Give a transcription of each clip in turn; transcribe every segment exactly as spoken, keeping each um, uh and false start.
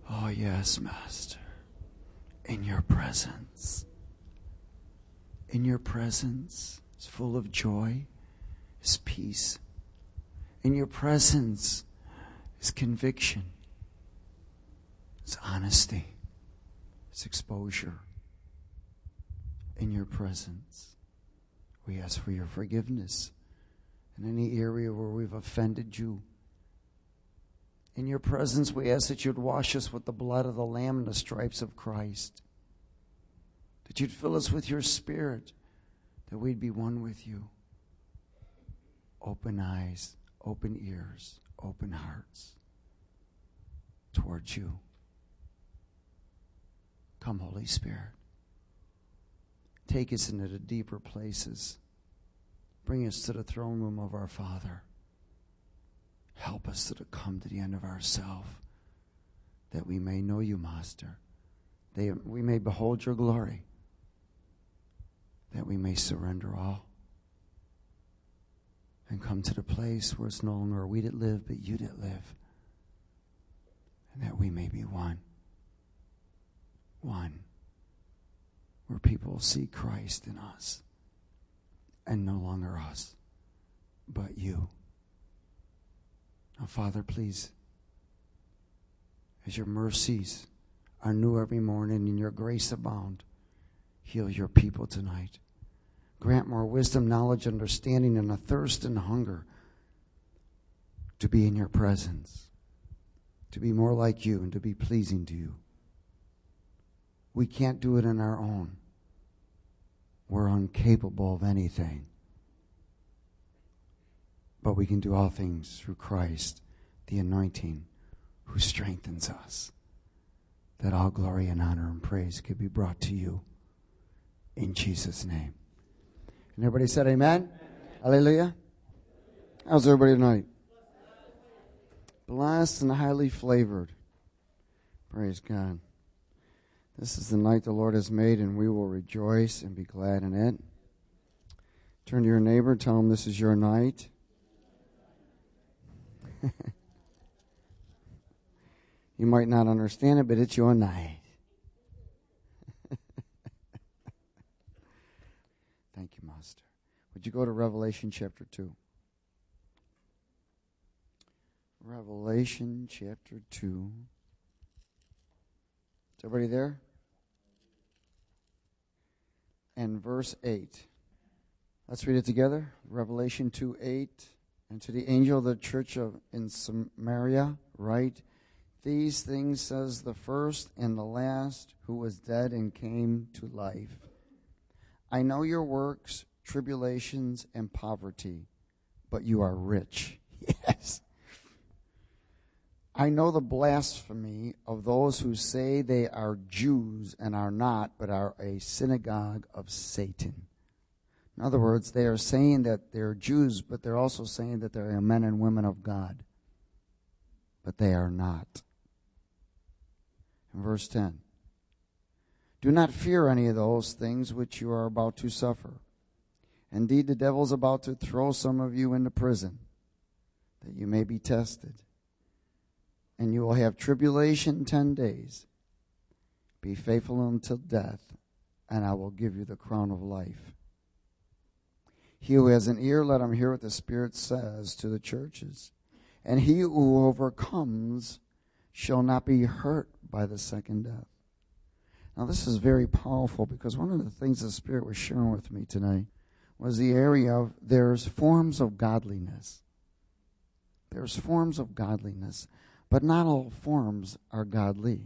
Oh, yes, Master. In your presence. In your presence is full of joy, is peace. In your presence is conviction, is honesty, is exposure. In your presence, we ask for your forgiveness in any area where we've offended you. In your presence, we ask that you'd wash us with the blood of the Lamb and the stripes of Christ. That you'd fill us with your Spirit, that we'd be one with you. Open eyes, open ears, open hearts towards you. Come, Holy Spirit. Take us into the deeper places. Bring us to the throne room of our Father. Help us to come to the end of ourselves, that we may know you, Master. That we may behold your glory. That we may surrender all. And come to the place where it's no longer we that live, but you that live. And that we may be one. One. Where people see Christ in us. And no longer us, but you. Now, Father, please, as your mercies are new every morning and your grace abound, heal your people tonight. Grant more wisdom, knowledge, understanding, and a thirst and hunger to be in your presence, to be more like you and to be pleasing to you. We can't do it on our own. We're incapable of anything. But we can do all things through Christ, the anointing, who strengthens us. That all glory and honor and praise could be brought to you in Jesus' name. And everybody said amen? Amen. Hallelujah. How's everybody tonight? Blessed and highly flavored. Praise God. This is the night the Lord has made, and we will rejoice and be glad in it. Turn to your neighbor, tell him this is your night. You might not understand it, but it's your night. Thank you, Master. Would you go to Revelation chapter two? Revelation chapter two. Is everybody there? And verse eight. Let's read it together. Revelation two eight. And to the angel of the church of in Samaria write, these things says the first and the last, who was dead and came to life. I know your works, tribulations, and poverty, but you are rich. Yes. I know the blasphemy of those who say they are Jews and are not, but are a synagogue of Satan. In other words, they are saying that they're Jews, but they're also saying that they are men and women of God. But they are not. In verse ten. Do not fear any of those things which you are about to suffer. Indeed, the devil is about to throw some of you into prison, that you may be tested. And you will have tribulation ten days. Be faithful until death, and I will give you the crown of life. He who has an ear, let him hear what the Spirit says to the churches. And he who overcomes shall not be hurt by the second death. Now, this is very powerful, because one of the things the Spirit was sharing with me tonight was the area of there's forms of godliness. There's forms of godliness, but not all forms are godly.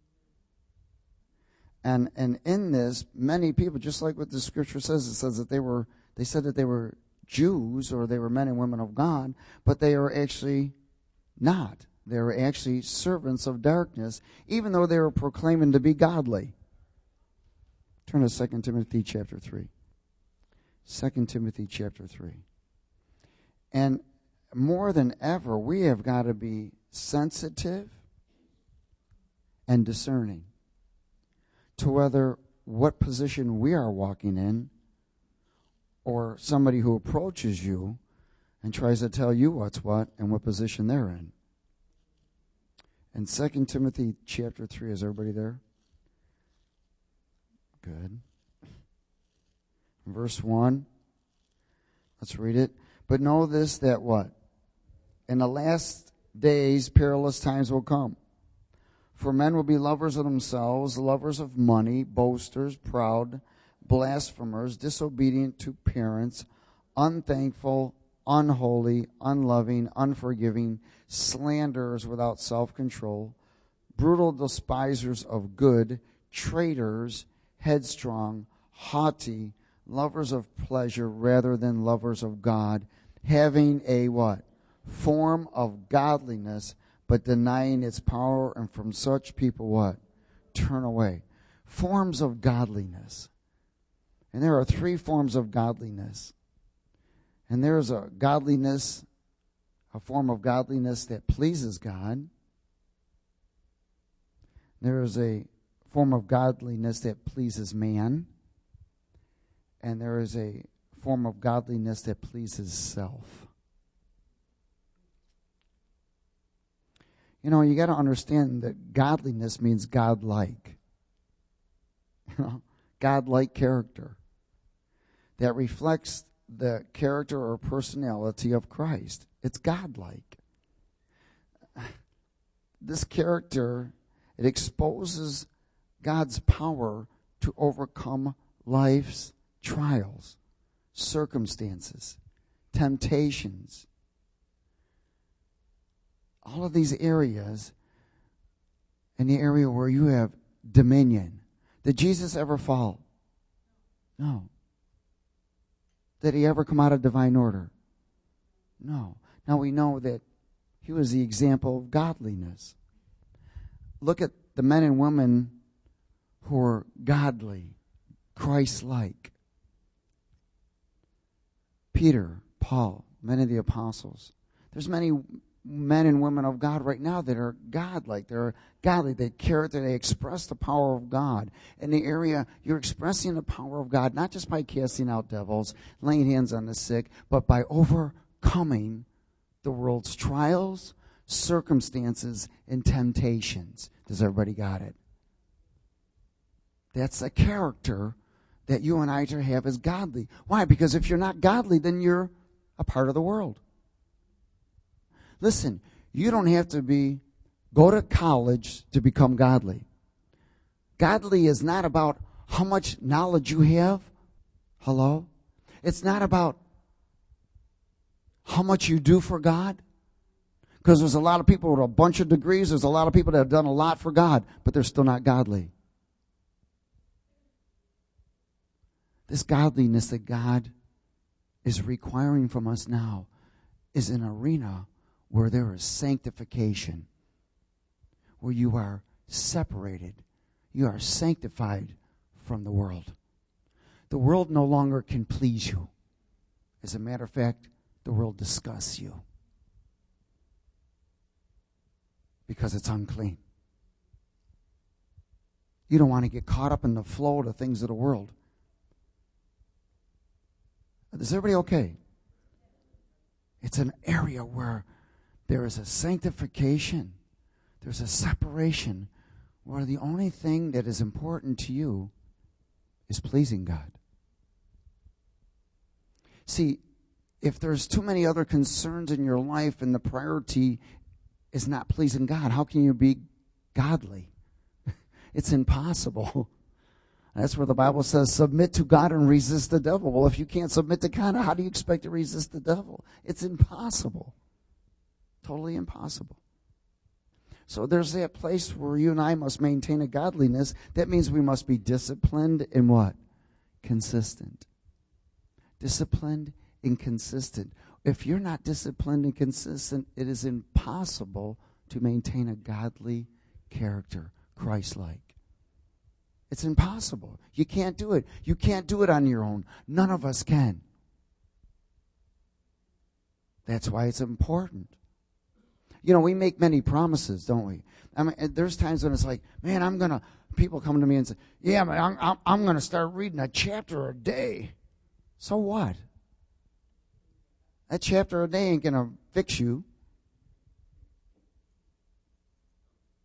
And and in this, many people, just like what the Scripture says, it says that they were, they said that they were Jews or they were men and women of God, but they are actually not. They were actually servants of darkness, even though they were proclaiming to be godly. Turn to Second Timothy chapter three. Second Timothy chapter three. And more than ever, we have got to be sensitive and discerning to whether what position we are walking in, or somebody who approaches you and tries to tell you what's what and what position they're in. In Second Timothy chapter three, is everybody there? Good. Verse one. Let's read it. But know this, that what? In the last days, perilous times will come. For men will be lovers of themselves, lovers of money, boasters, proud, blasphemers, disobedient to parents, unthankful, unholy, unloving, unforgiving, slanderers without self-control, brutal despisers of good, traitors, headstrong, haughty, lovers of pleasure rather than lovers of God, having a what? Form of godliness, but denying its power, and from such people what? Turn away. Forms of godliness. And there are three forms of godliness. And there is a godliness, a form of godliness that pleases God. There is a form of godliness that pleases man. And there is a form of godliness that pleases self. You know, you got to understand that godliness means godlike. You know, godlike character that reflects the character or personality of Christ. It's godlike. This character, it exposes God's power to overcome life's trials, circumstances, temptations. All of these areas, in the area where you have dominion. Did Jesus ever fall? No. Did he ever come out of divine order? No. Now we know that he was the example of godliness. Look at the men and women who were godly, Christ-like. Peter, Paul, many of the apostles. There's many men and women of God right now that are godlike. They're godly. They character. They express the power of God. In the area, you're expressing the power of God, not just by casting out devils, laying hands on the sick, but by overcoming the world's trials, circumstances, and temptations. Does everybody got it? That's a character that you and I are to have as godly. Why? Because if you're not godly, then you're a part of the world. Listen, you don't have to be go to college to become godly. Godly is not about how much knowledge you have. Hello? It's not about how much you do for God. Because there's a lot of people with a bunch of degrees. There's a lot of people that have done a lot for God, but they're still not godly. This godliness that God is requiring from us now is an arena where there is sanctification, where you are separated, you are sanctified from the world. The world no longer can please you. As a matter of fact, the world disgusts you because it's unclean. You don't want to get caught up in the flow of the things of the world. Is everybody okay? It's an area where there is a sanctification. There's a separation where the only thing that is important to you is pleasing God. See, if there's too many other concerns in your life and the priority is not pleasing God, how can you be godly? It's impossible. That's where the Bible says, submit to God and resist the devil. Well, if you can't submit to God, how do you expect to resist the devil? It's impossible. Totally impossible. So there's that place where you and I must maintain a godliness. That means we must be disciplined and what? Consistent. Disciplined and consistent. If you're not disciplined and consistent, it is impossible to maintain a godly character, Christ-like. It's impossible. You can't do it. You can't do it on your own. None of us can. That's why it's important. You know, we make many promises, don't we? I mean, there's times when it's like, man, I'm going to, people come to me and say, yeah, man, I'm, I'm, I'm going to start reading a chapter a day. So what? That chapter a day ain't going to fix you.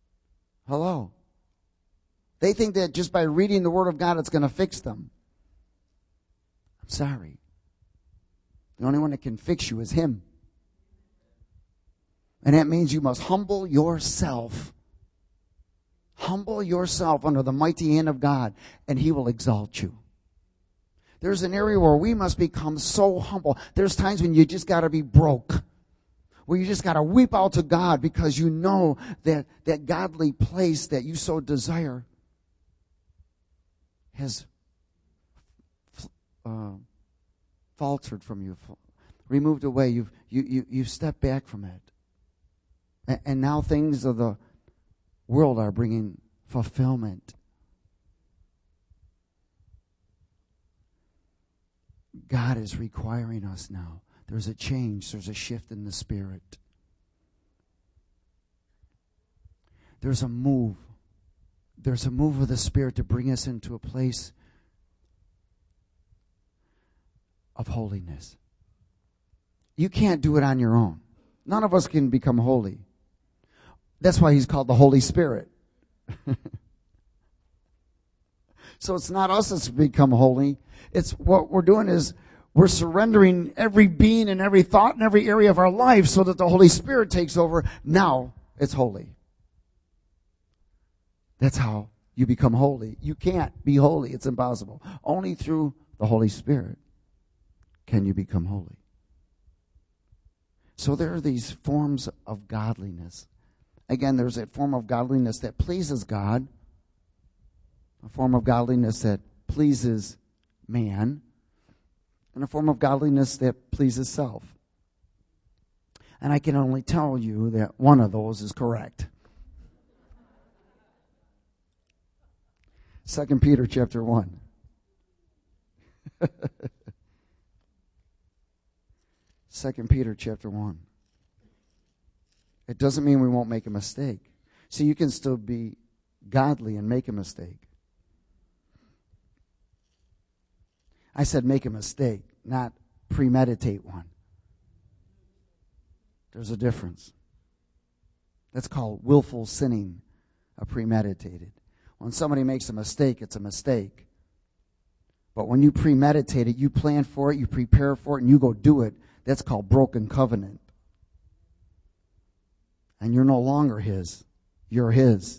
Hello. They think that just by reading the Word of God, it's going to fix them. I'm sorry. The only one that can fix you is Him. And that means you must humble yourself. Humble yourself under the mighty hand of God, and He will exalt you. There's an area where we must become so humble. There's times when you just got to be broke, where you just got to weep out to God because you know that that godly place that you so desire has uh, faltered from you, removed away. You've you you you've stepped back from it. And now things of the world are bringing fulfillment. God is requiring us now. There's a change. There's a shift in the Spirit. There's a move. There's a move of the Spirit to bring us into a place of holiness. You can't do it on your own. None of us can become holy. That's why He's called the Holy Spirit. So it's not us that's become holy. It's what we're doing is we're surrendering every being and every thought and every area of our life so that the Holy Spirit takes over. Now it's holy. That's how you become holy. You can't be holy. It's impossible. Only through the Holy Spirit can you become holy. So there are these forms of godliness. Again, there's a form of godliness that pleases God, a form of godliness that pleases man, and a form of godliness that pleases self. And I can only tell you that one of those is correct. Second Peter chapter one. Second Peter chapter one. It doesn't mean we won't make a mistake. See, you can still be godly and make a mistake. I said make a mistake, not premeditate one. There's a difference. That's called willful sinning, a premeditated. When somebody makes a mistake, it's a mistake. But when you premeditate it, you plan for it, you prepare for it, and you go do it, that's called broken covenant. And you're no longer His. You're His.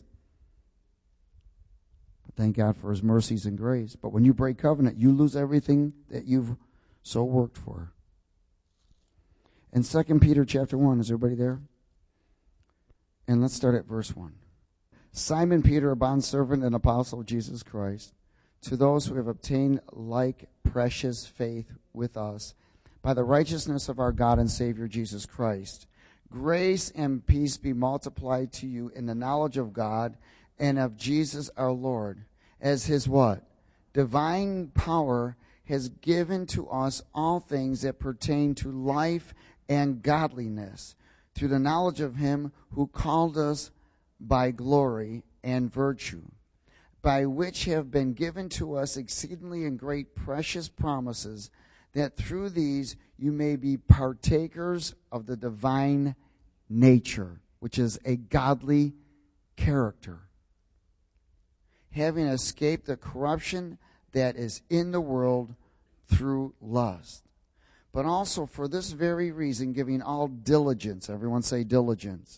But thank God for His mercies and grace. But when you break covenant, you lose everything that you've so worked for. In Second Peter chapter one, is everybody there? And let's start at verse one. Simon Peter, a bondservant and apostle of Jesus Christ, to those who have obtained like precious faith with us, by the righteousness of our God and Savior Jesus Christ, grace and peace be multiplied to you in the knowledge of God and of Jesus our Lord, as His what? Divine power has given to us all things that pertain to life and godliness, through the knowledge of Him who called us by glory and virtue, by which have been given to us exceedingly and great precious promises, that through these you may be partakers of the divine nature, which is a godly character, having escaped the corruption that is in the world through lust. But also for this very reason, giving all diligence, everyone say diligence,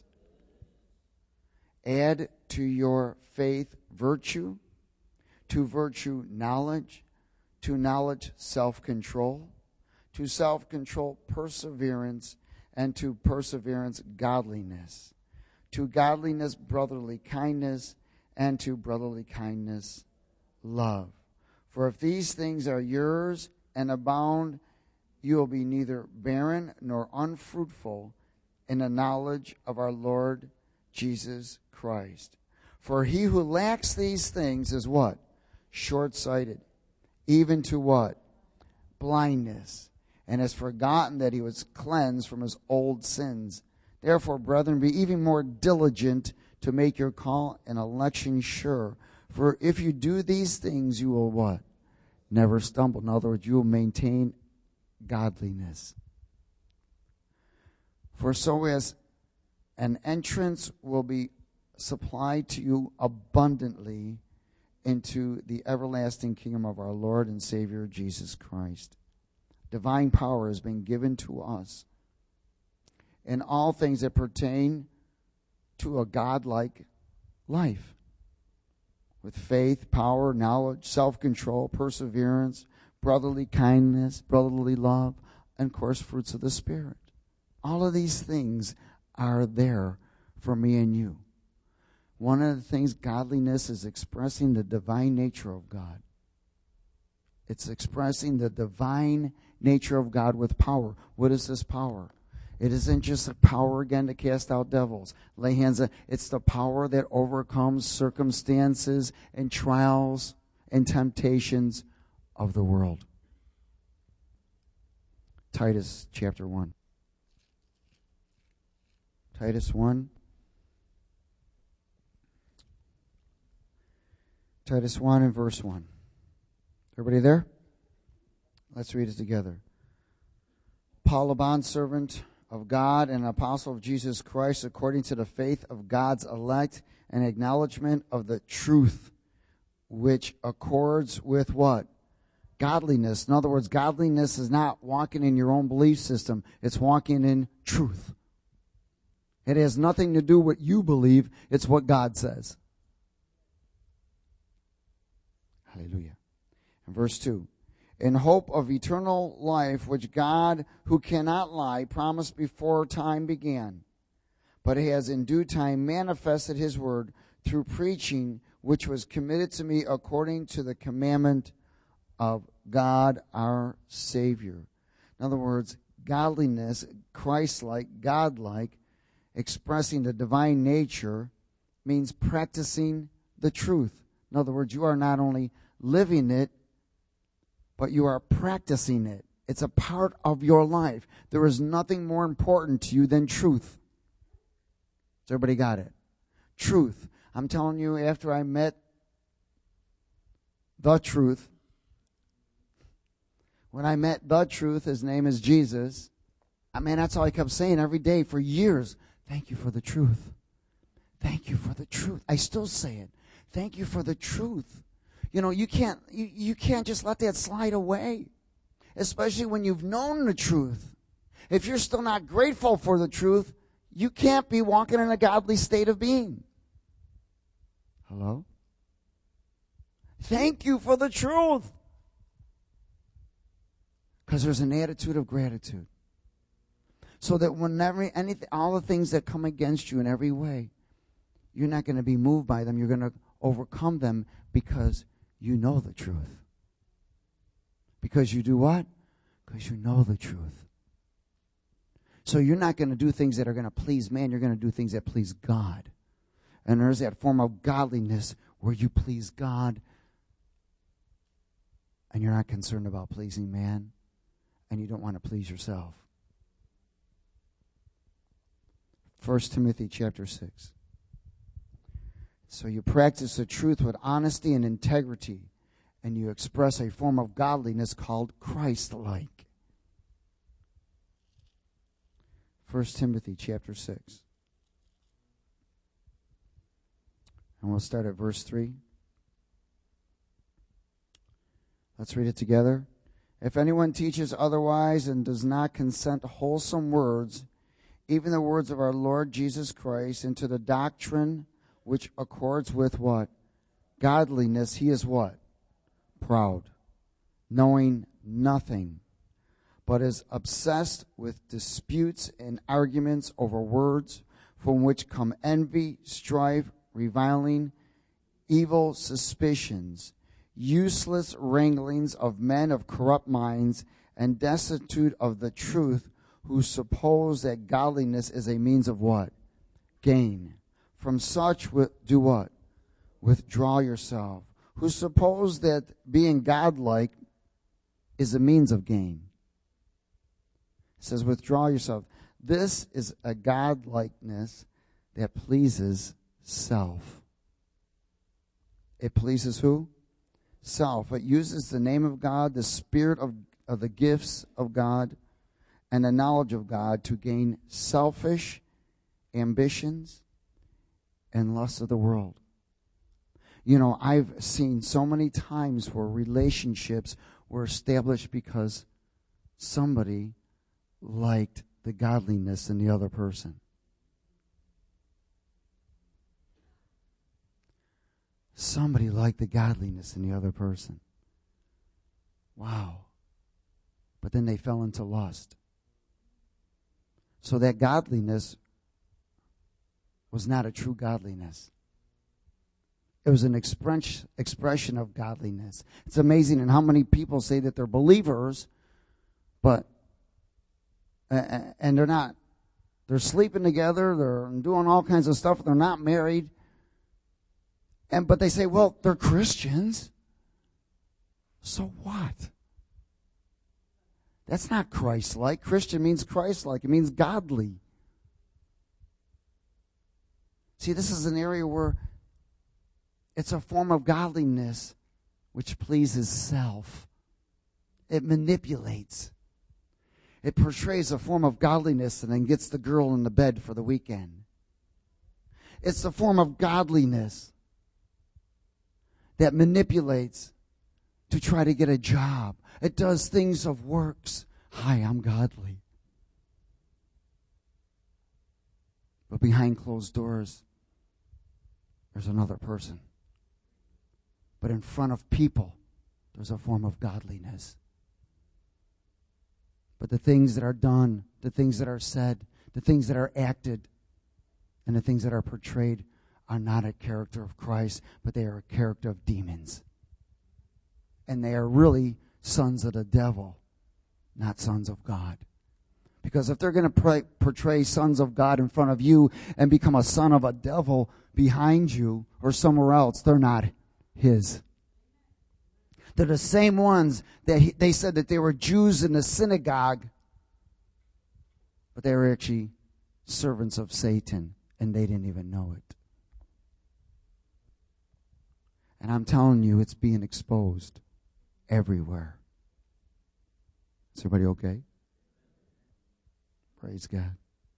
add to your faith virtue, to virtue knowledge, to knowledge self-control, to self-control perseverance, and to perseverance godliness, to godliness brotherly kindness, and to brotherly kindness love. For if these things are yours and abound, you will be neither barren nor unfruitful in the knowledge of our Lord Jesus Christ. For he who lacks these things is what? Short-sighted, even to what? Blindness, and has forgotten that he was cleansed from his old sins. Therefore, brethren, be even more diligent to make your call and election sure. For if you do these things, you will what? Never stumble. In other words, you will maintain godliness. For so as an entrance will be supplied to you abundantly into the everlasting kingdom of our Lord and Savior Jesus Christ. Divine power has been given to us in all things that pertain to a godlike life, with faith, power, knowledge, self-control, perseverance, brotherly kindness, brotherly love, and, of course, fruits of the Spirit. All of these things are there for me and you. One of the things, godliness is expressing the divine nature of God. It's expressing the divine nature of God with power. What is this power? It isn't just a power, again, to cast out devils. Lay hands on. It's the power that overcomes circumstances and trials and temptations of the world. Titus chapter one. Titus one. Titus one and verse one. Everybody there? Let's read it together. Paul, a bondservant of God and an apostle of Jesus Christ, according to the faith of God's elect and acknowledgement of the truth, which accords with what? Godliness. In other words, godliness is not walking in your own belief system. It's walking in truth. It has nothing to do with what you believe. It's what God says. Hallelujah. And verse two. In hope of eternal life, which God, who cannot lie, promised before time began, but has in due time manifested his word through preaching, which was committed to me according to the commandment of God our Savior. In other words, godliness, Christ-like, God-like, expressing the divine nature, means practicing the truth. In other words, you are not only living it, but you are practicing it. It's a part of your life. There is nothing more important to you than truth. Has everybody got it? Truth. I'm telling you, after I met the truth, when I met the truth, his name is Jesus, I mean, that's all I kept saying every day for years. Thank you for the truth. Thank you for the truth. I still say it. Thank you for the truth. You know, you can't you, you can't just let that slide away, especially when you've known the truth. If you're still not grateful for the truth, you can't be walking in a godly state of being. Hello? Thank you for the truth. Because there's an attitude of gratitude. So that whenever anything, all the things that come against you in every way, you're not going to be moved by them. You're going to overcome them because you know the truth. Because you do what? Because you know the truth. So you're not going to do things that are going to please man. You're going to do things that please God. And there's that form of godliness where you please God and you're not concerned about pleasing man and you don't want to please yourself. First Timothy chapter six. So you practice the truth with honesty and integrity, and you express a form of godliness called Christ-like. First Timothy chapter six. And we'll start at verse three. Let's read it together. If anyone teaches otherwise and does not consent to wholesome words, even the words of our Lord Jesus Christ, into the doctrine which accords with what? Godliness, he is what? Proud, knowing nothing, but is obsessed with disputes and arguments over words, from which come envy, strife, reviling, evil suspicions, useless wranglings of men of corrupt minds, and destitute of the truth, who suppose that godliness is a means of what? Gain. From such do what? Withdraw yourself. Who suppose that being godlike is a means of gain. It says, withdraw yourself. This is a godlikeness that pleases self. It pleases who? Self. It uses the name of God, the spirit of, of the gifts of God, and the knowledge of God to gain selfish ambitions and lusts of the world. You know, I've seen so many times where relationships were established because somebody liked the godliness in the other person. Somebody liked the godliness in the other person. Wow. But then they fell into lust. So that godliness was not a true godliness. It was an express, expression of godliness. It's amazing in how many people say that they're believers, but uh, and they're not. They're sleeping together. They're doing all kinds of stuff. They're not married. And but they say, well, they're Christians. So what? That's not Christ-like. Christian means Christ-like. It means godly. See, this is an area where it's a form of godliness which pleases self. It manipulates. It portrays a form of godliness and then gets the girl in the bed for the weekend. It's a form of godliness that manipulates to try to get a job. It does things of works. Hi, I'm godly. But behind closed doors, there's another person. But in front of people, there's a form of godliness. But the things that are done, the things that are said, the things that are acted, and the things that are portrayed are not a character of Christ, but they are a character of demons. And they are really sons of the devil, not sons of God. Because if they're going to portray sons of God in front of you and become a son of a devil behind you or somewhere else, they're not his. They're the same ones that he, they said that they were Jews in the synagogue, but they were actually servants of Satan, and they didn't even know it. And I'm telling you, it's being exposed everywhere. Is everybody okay? Praise God.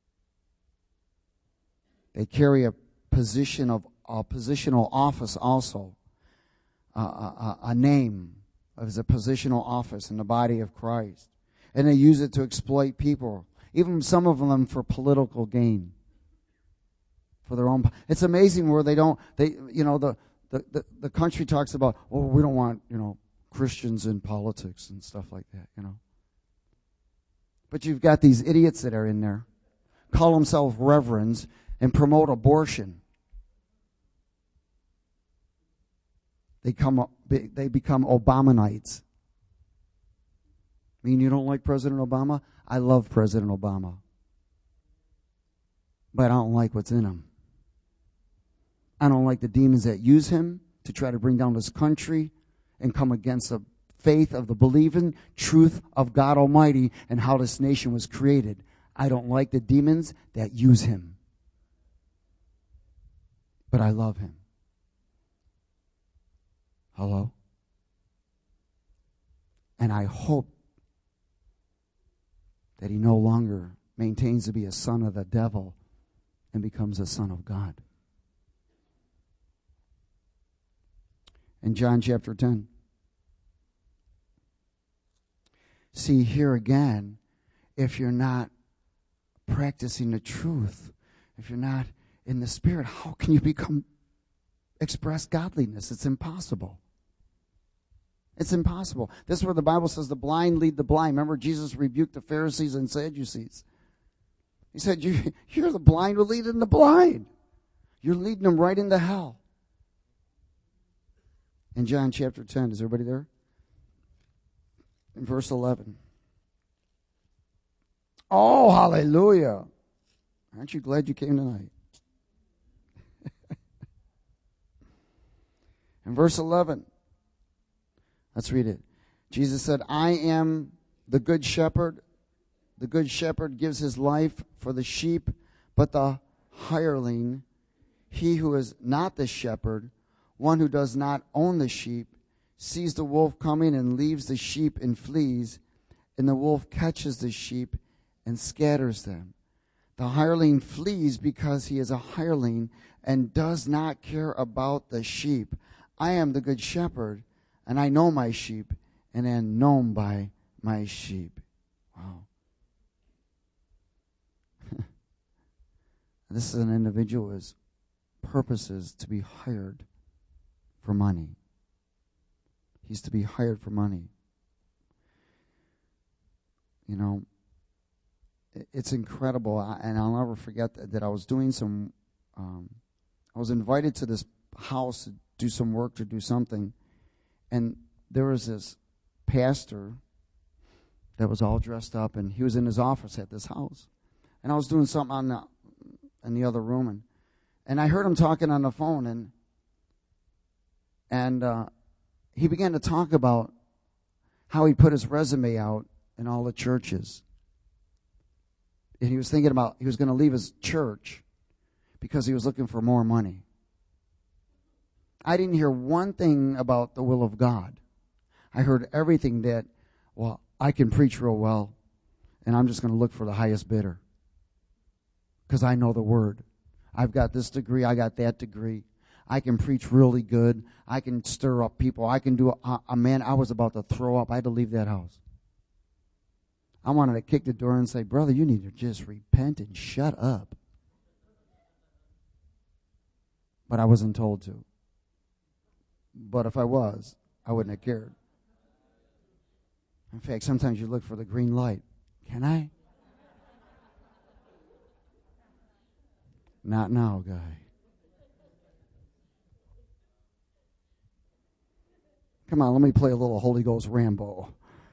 They carry a position of a positional office also. A, a, a name as a positional office in the body of Christ. And they use it to exploit people. Even some of them for political gain. For their own. It's amazing where they don't, they, you know, the, the, the, the country talks about, oh, we don't want, you know, Christians in politics and stuff like that, you know. But you've got these idiots that are in there, call themselves reverends, and promote abortion. They come, they become Obamanites. I mean, you don't like President Obama? I love President Obama. But I don't like what's in him. I don't like the demons that use him to try to bring down this country and come against the faith of the believing truth of God Almighty and how this nation was created. I don't like the demons that use him. But I love him. Hello? And I hope that he no longer maintains to be a son of the devil and becomes a son of God. In John chapter ten. See, here again, if you're not practicing the truth, if you're not in the Spirit, how can you become, express godliness? It's impossible. It's impossible. This is where the Bible says the blind lead the blind. Remember, Jesus rebuked the Pharisees and Sadducees. He said, you, you're the blind who lead in the blind. You're leading them right into hell. In John chapter ten, is everybody there? In verse eleven. Oh, hallelujah. Aren't you glad you came tonight? In verse eleven. Let's read it. Jesus said, I am the good shepherd. The good shepherd gives his life for the sheep, but the hireling, he who is not the shepherd, one who does not own the sheep, sees the wolf coming and leaves the sheep and flees, and the wolf catches the sheep and scatters them. The hireling flees because he is a hireling and does not care about the sheep. I am the good shepherd, and I know my sheep, and am known by my sheep. Wow. This is an individual whose purpose is to be hired for money. He's to be hired for money. You know, it's incredible, and I'll never forget that, that I was doing some, um, I was invited to this house to do some work, to do something, and there was this pastor that was all dressed up, and he was in his office at this house, and I was doing something on the, in the other room, and, and I heard him talking on the phone, and and uh, he began to talk about how he put his resume out in all the churches. And he was thinking about, he was going to leave his church because he was looking for more money. I didn't hear one thing about the will of God. I heard everything that, well, I can preach real well, and I'm just going to look for the highest bidder because I know the word. I've got this degree, I got that degree. I can preach really good. I can stir up people. I can do a, a man, I was about to throw up. I had to leave that house. I wanted to kick the door and say, brother, you need to just repent and shut up. But I wasn't told to. But if I was, I wouldn't have cared. In fact, sometimes you look for the green light. Can I? Not now, guy. Come on, let me play a little Holy Ghost Rambo.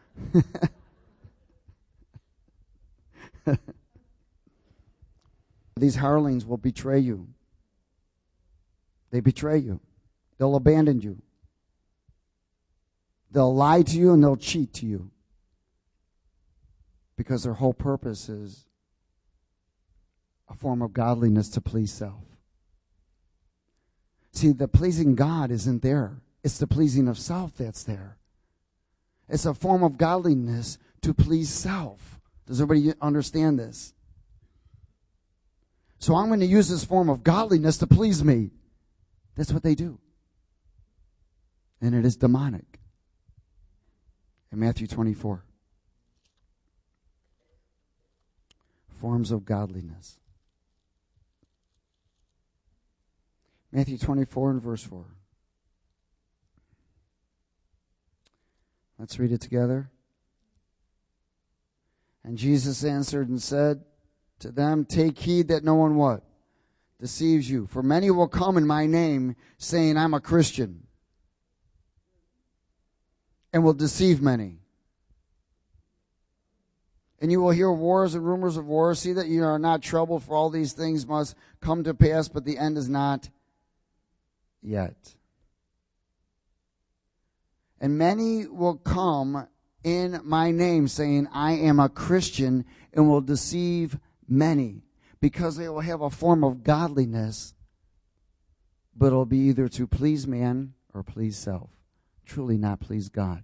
These hirelings will betray you. They betray you. They'll abandon you. They'll lie to you and they'll cheat to you. Because their whole purpose is a form of godliness to please self. See, the pleasing God isn't there. It's the pleasing of self that's there. It's a form of godliness to please self. Does everybody understand this? So I'm going to use this form of godliness to please me. That's what they do. And it is demonic. In Matthew twenty-four. Forms of godliness. Matthew twenty-four and verse four. Let's read it together. And Jesus answered and said to them, take heed that no one what? Deceives you. For many will come in my name, saying, I'm a Christian, and will deceive many. And you will hear wars and rumors of wars. See that you are not troubled, for all these things must come to pass, but the end is not yet. And many will come in my name, saying, I am a Christian, and will deceive many, because they will have a form of godliness, but it'll be either to please man or please self. Truly not please God.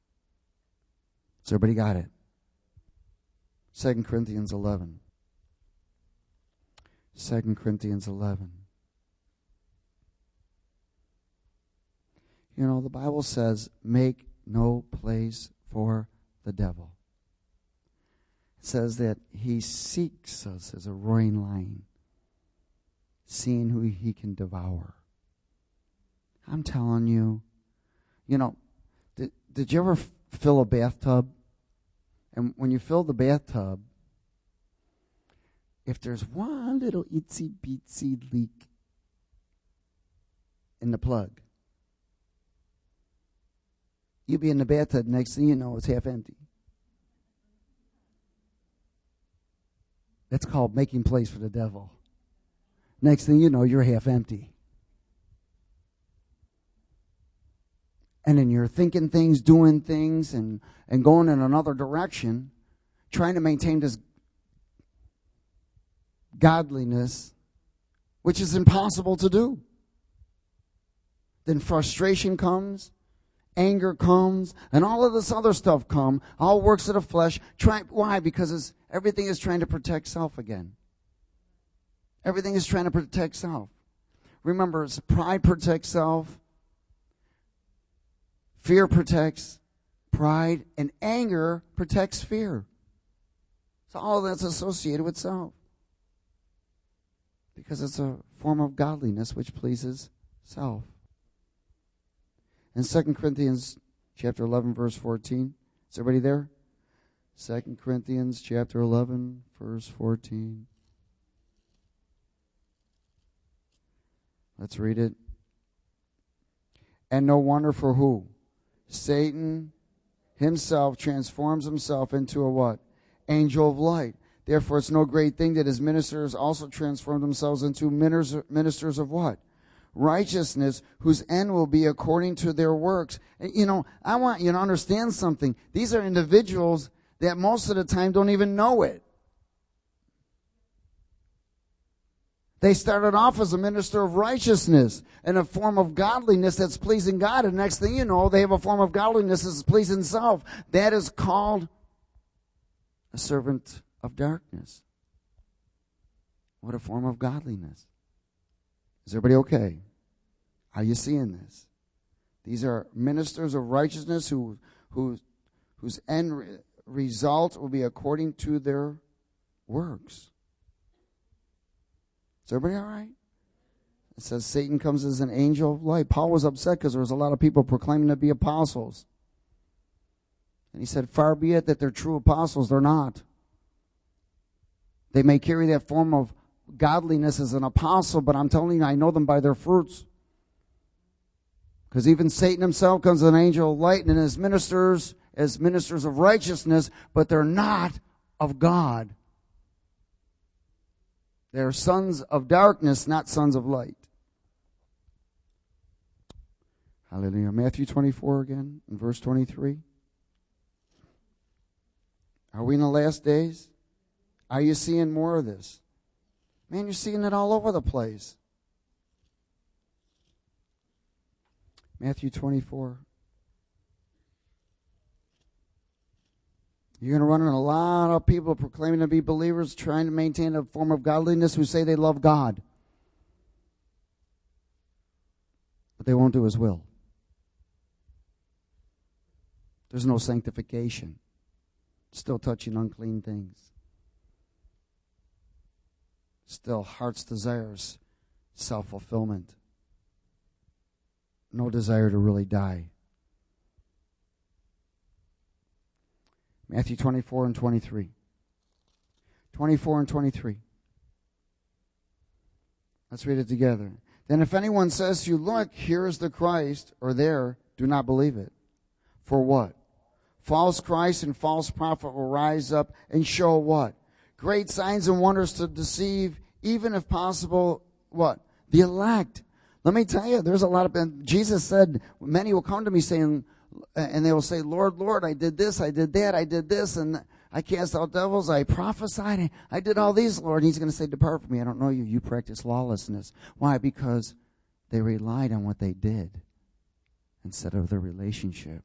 So everybody got it? Second Corinthians eleven. Second Corinthians eleven. You know, the Bible says, make no place for the devil. It says that he seeks us as a roaring lion, seeing who he can devour. I'm telling you, you know, did, did you ever f- fill a bathtub? And when you fill the bathtub, if there's one little itsy bitsy leak in the plug, you'll be in the bathtub, next thing you know, it's half empty. That's called making place for the devil. Next thing you know, you're half empty. And then you're thinking things, doing things, and, and going in another direction, trying to maintain this godliness, which is impossible to do. Then frustration comes, anger comes, and all of this other stuff come, all works of the flesh. Try, why? Because it's, everything is trying to protect self again. Everything is trying to protect self. Remember, it's pride protects self, fear protects pride, and anger protects fear. So all that's associated with self. Because it's a form of godliness which pleases self. In Second Corinthians chapter eleven, verse fourteen. Is everybody there? Second Corinthians chapter eleven, verse fourteen. Let's read it. And no wonder, for who? Satan himself transforms himself into a what? Angel of light. Therefore, it's no great thing that his ministers also transform themselves into ministers of what? Righteousness, whose end will be according to their works. And, you know, I want you to understand something. These are individuals that most of the time don't even know it. They started off as a minister of righteousness and a form of godliness that's pleasing God. And next thing you know, they have a form of godliness that's pleasing self. That is called a servant of darkness. What a form of godliness. Is everybody okay? Are you seeing this? These are ministers of righteousness who, who, whose end re- result will be according to their works. Is everybody all right? It says Satan comes as an angel of light. Paul was upset because there was a lot of people proclaiming to be apostles. And he said, far be it that they're true apostles. They're not. They may carry that form of godliness as an apostle, but I'm telling you, I know them by their fruits. Because even Satan himself comes as an angel of light and as ministers, as ministers of righteousness, but they're not of God. They're sons of darkness, not sons of light. Hallelujah. Matthew twenty-four again, in verse twenty-three. Are we in the last days? Are you seeing more of this? Man, you're seeing it all over the place. Matthew twenty-four. You're going to run into a lot of people proclaiming to be believers, trying to maintain a form of godliness, who say they love God. But they won't do His will. There's no sanctification. Still touching unclean things. Still heart's desires, self-fulfillment. No desire to really die. Matthew twenty-four and twenty-three. twenty-four and twenty-three. Let's read it together. Then if anyone says to you, look, here is the Christ, or there, do not believe it. For what? False Christ and false prophet will rise up and show what? Great signs and wonders to deceive, even if possible, what? The elect. Let me tell you, there's a lot of, Jesus said, many will come to me saying, and they will say, Lord, Lord, I did this, I did that, I did this, and I cast out devils, I prophesied, I did all these, Lord. And He's going to say, depart from me, I don't know you, you practice lawlessness. Why? Because they relied on what they did instead of their relationship.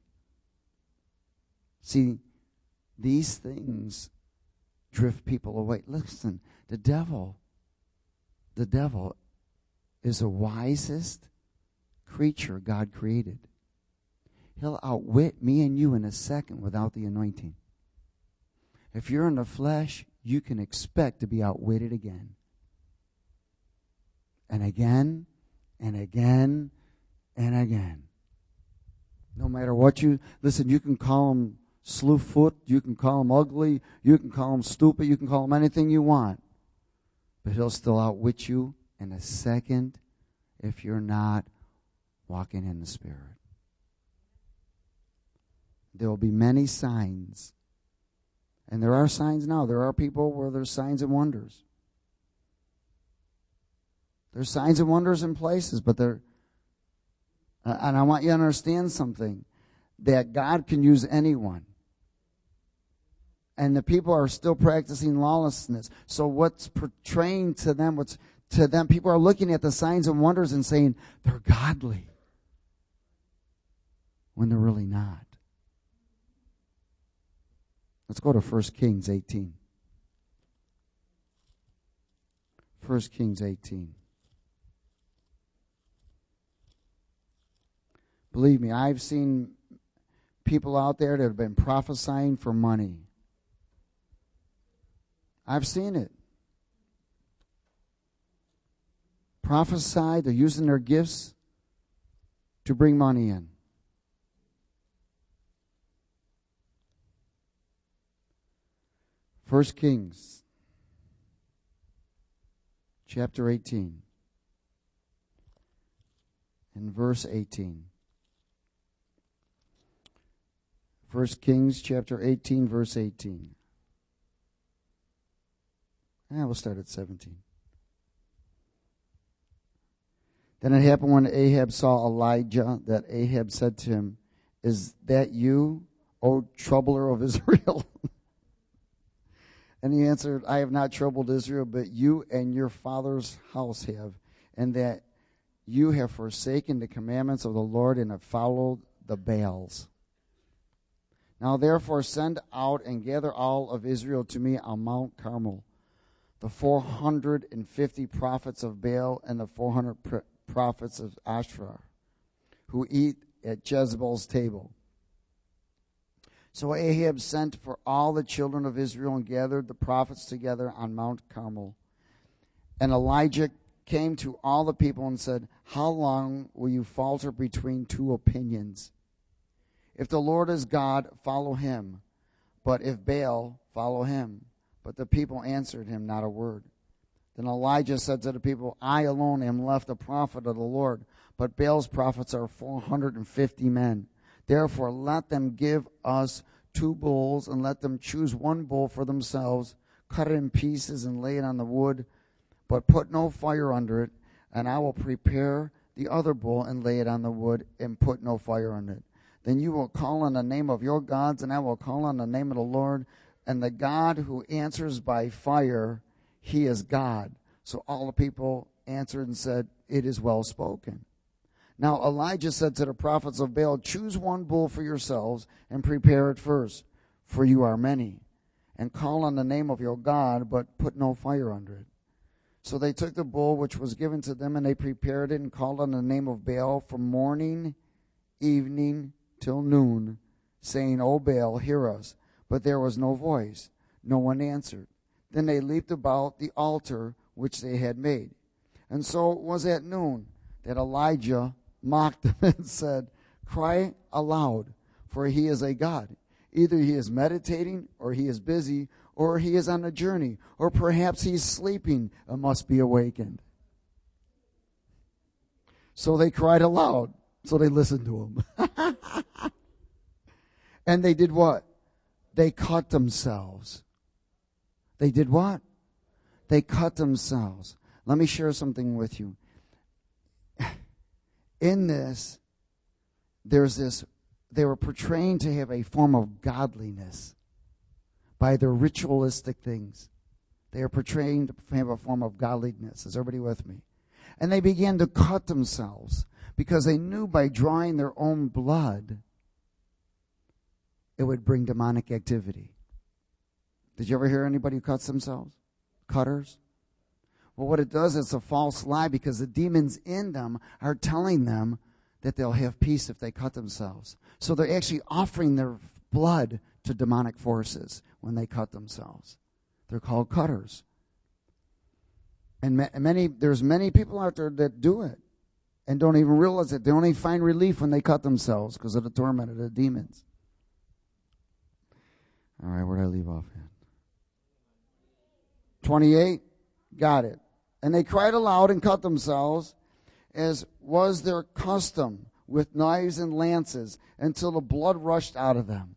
See, these things drift people away. Listen, the devil, the devil is the wisest creature God created. He'll outwit me and you in a second without the anointing. If you're in the flesh, you can expect to be outwitted again. And again, and again, and again. No matter what you, listen, you can call him slewfoot, you can call him ugly, you can call him stupid, you can call him anything you want. But he'll still outwit you in a second if you're not walking in the Spirit. There will be many signs. And there are signs now. There are people where there's signs and wonders. There's signs and wonders in places, but they're, uh, and I want you to understand something, that God can use anyone. And the people are still practicing lawlessness. So what's portraying to them, what's to them, people are looking at the signs and wonders and saying they're godly when they're really not. Let's go to First Kings eighteen. First Kings eighteen. Believe me, I've seen people out there that have been prophesying for money. I've seen it. Prophesy, they're using their gifts to bring money in. First Kings, chapter eighteen, and verse eighteen. First Kings, chapter eighteen, verse eighteen. And we'll start at seventeen. Then it happened when Ahab saw Elijah that Ahab said to him, "Is that you, O troubler of Israel?" And he answered, "I have not troubled Israel, but you and your father's house have, and that you have forsaken the commandments of the Lord and have followed the Baals. Now therefore send out and gather all of Israel to me on Mount Carmel, the four hundred fifty prophets of Baal and the four hundred pr- prophets of Asherah, who eat at Jezebel's table." So Ahab sent for all the children of Israel and gathered the prophets together on Mount Carmel. And Elijah came to all the people and said, "How long will you falter between two opinions? If the Lord is God, follow him. But if Baal, follow him." But the people answered him not a word. Then Elijah said to the people, "I alone am left a prophet of the Lord, but Baal's prophets are four hundred fifty men. Therefore let them give us two bulls, and let them choose one bull for themselves, cut it in pieces and lay it on the wood, but put no fire under it, and I will prepare the other bull and lay it on the wood and put no fire under it. Then you will call on the name of your gods, and I will call on the name of the Lord, and the God who answers by fire, he is God." So all the people answered and said, "It is well spoken." Now Elijah said to the prophets of Baal, "Choose one bull for yourselves and prepare it first, for you are many, and call on the name of your God, but put no fire under it." So they took the bull which was given to them, and they prepared it and called on the name of Baal from morning, evening, till noon, saying, "O Baal, hear us." But there was no voice. No one answered. Then they leaped about the altar which they had made. And so it was at noon that Elijah mocked them and said, "Cry aloud, for he is a god. Either he is meditating, or he is busy, or he is on a journey, or perhaps he's sleeping and must be awakened." So they cried aloud. So they listened to him. And they did what? They cut themselves. They did what? They cut themselves. Let me share something with you. In this, there's this, they were portraying to have a form of godliness by their ritualistic things. They are portraying to have a form of godliness. Is everybody with me? And they began to cut themselves because they knew by drawing their own blood, it would bring demonic activity. Did you ever hear anybody who cuts themselves? Cutters? Well, what it does is a false lie, because the demons in them are telling them that they'll have peace if they cut themselves. So they're actually offering their blood to demonic forces when they cut themselves. They're called cutters. And many, there's many people out there that do it and don't even realize it. They only find relief when they cut themselves because of the torment of the demons. All right, where did I leave off at? twenty-eight, got it. And they cried aloud and cut themselves, as was their custom, with knives and lances, until the blood rushed out of them.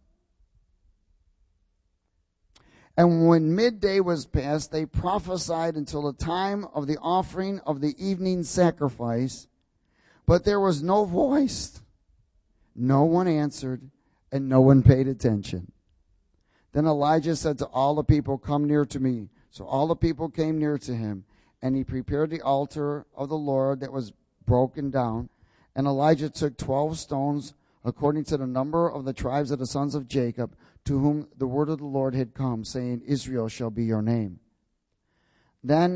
And when midday was past, they prophesied until the time of the offering of the evening sacrifice, but there was no voice. No one answered, and no one paid attention. Then Elijah said to all the people, "Come near to me." So all the people came near to him, and he prepared the altar of the Lord that was broken down. And Elijah took twelve stones, according to the number of the tribes of the sons of Jacob, to whom the word of the Lord had come, saying, "Israel shall be your name." Then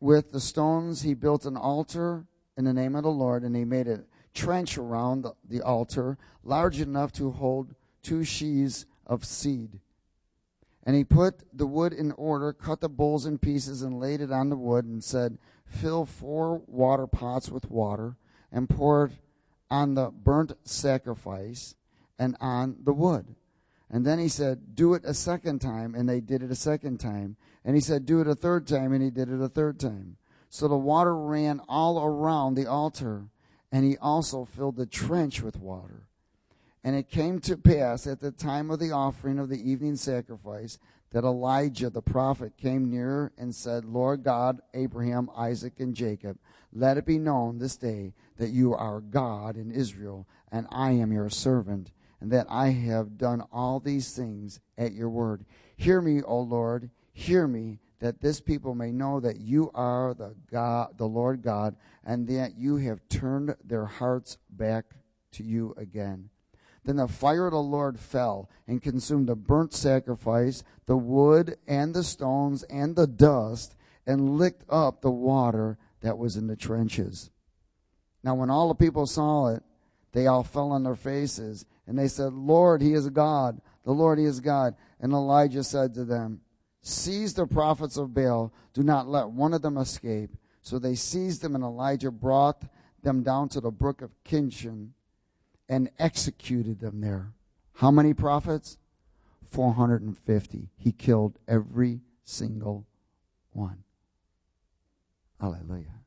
with the stones he built an altar in the name of the Lord, and he made a trench around the, the altar large enough to hold two sheaves of seed. And he put the wood in order, cut the bowls in pieces, and laid it on the wood, and said, fill four water pots with water, and pour it on the burnt sacrifice and on the wood. And then he said, do it a second time, and they did it a second time. And he said, do it a third time, and he did it a third time. So the water ran all around the altar, and he also filled the trench with water. And it came to pass at the time of the offering of the evening sacrifice that Elijah the prophet came near and said, Lord God, Abraham, Isaac, and Jacob, let it be known this day that you are God in Israel, and I am your servant, and that I have done all these things at your word. Hear me, O Lord, hear me, that this people may know that you are the God, the Lord God, and that you have turned their hearts back to you again. Then the fire of the Lord fell and consumed the burnt sacrifice, the wood and the stones and the dust, and licked up the water that was in the trenches. Now when all the people saw it, they all fell on their faces, and they said, Lord, he is God. The Lord, he is God. And Elijah said to them, seize the prophets of Baal. Do not let one of them escape. So they seized them, and Elijah brought them down to the brook of Kishon and executed them there. How many prophets? four hundred fifty. He killed every single one. Hallelujah.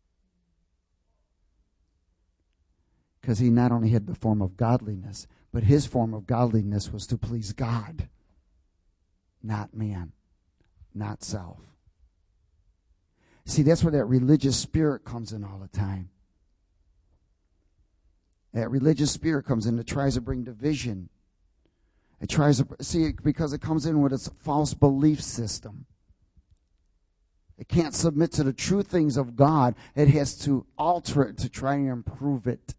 Because he not only had the form of godliness, but his form of godliness was to please God, not man, not self. See, that's where that religious spirit comes in all the time. That religious spirit comes in. It tries to bring division. It tries to, see, because it comes in with its false belief system. It can't submit to the true things of God. It has to alter it to try and improve it.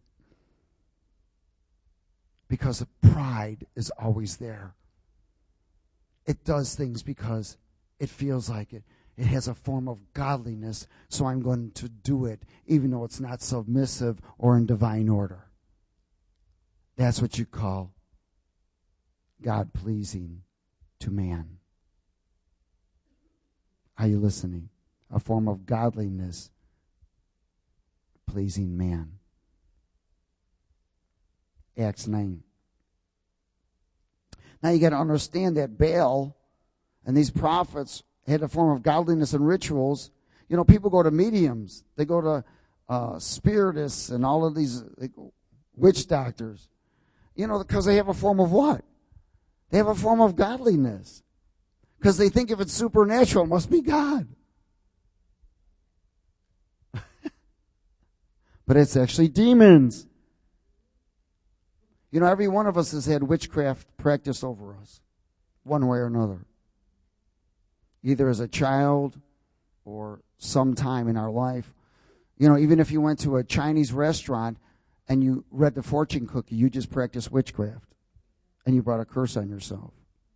Because pride is always there. It does things because it feels like it. It has a form of godliness, so I'm going to do it, even though it's not submissive or in divine order. That's what you call God-pleasing to man. Are you listening? A form of godliness pleasing man. Acts nine. Now you got to understand that Baal and these prophets had a form of godliness and rituals. You know, people go to mediums. They go to uh, spiritists and all of these like, witch doctors. You know, because they have a form of what? They have a form of godliness. Because they think if it's supernatural, it must be God. But it's actually demons. You know, every one of us has had witchcraft practice over us, one way or another. Either as a child or sometime in our life. You know, even if you went to a Chinese restaurant and you read the fortune cookie, you just practiced witchcraft. And you brought a curse on yourself.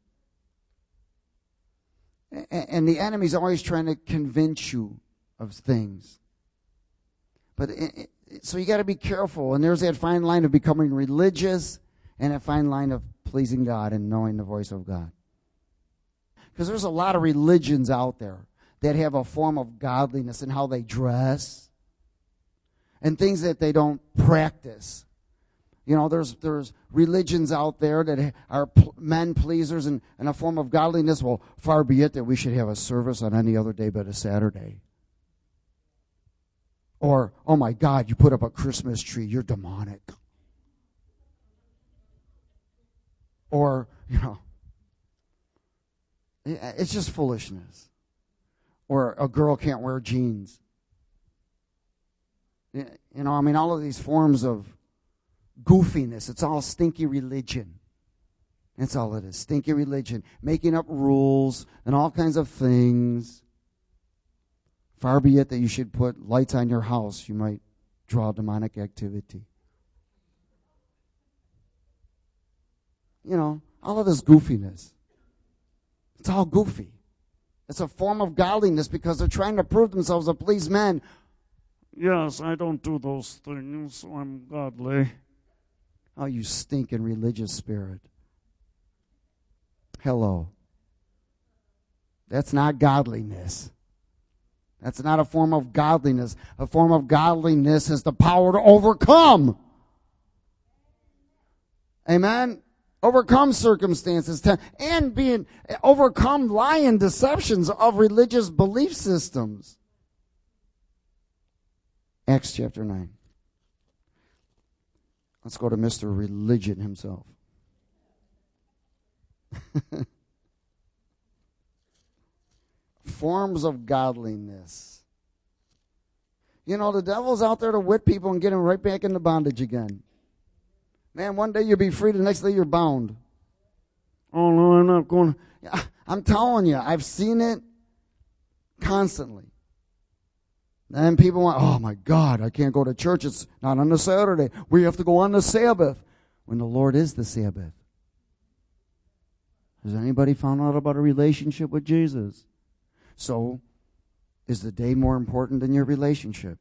And the enemy's always trying to convince you of things. But it, it, so you got to be careful. And there's that fine line of becoming religious and that fine line of pleasing God and knowing the voice of God. Because there's a lot of religions out there that have a form of godliness in how they dress and things that they don't practice. You know, there's there's religions out there that are pl- men pleasers and, and a form of godliness. Well, far be it that we should have a service on any other day but a Saturday. Or, oh my God, you put up a Christmas tree, you're demonic. Or, you know, it's just foolishness. Or a girl can't wear jeans. You know, I mean, all of these forms of goofiness, it's all stinky religion. That's all it is, stinky religion. Making up rules and all kinds of things. Far be it that you should put lights on your house. You might draw demonic activity. You know, all of this goofiness. It's all goofy. It's a form of godliness because they're trying to prove themselves to please men. Yes, I don't do those things, so I'm godly. Oh, you stinking religious spirit. Hello. That's not godliness. That's not a form of godliness. A form of godliness is the power to overcome. Amen? Overcome circumstances to, and being overcome lying deceptions of religious belief systems. Acts chapter nine. Let's go to Mister Religion himself. Forms of godliness. You know, the devil's out there to whip people and get them right back into bondage again. Man, one day you'll be free, the next day you're bound. Oh, no, I'm not going to. I'm telling you, I've seen it constantly. Then people want, oh my God, I can't go to church. It's not on the Saturday. We have to go on the Sabbath. When the Lord is the Sabbath. Has anybody found out about a relationship with Jesus? So, is the day more important than your relationship?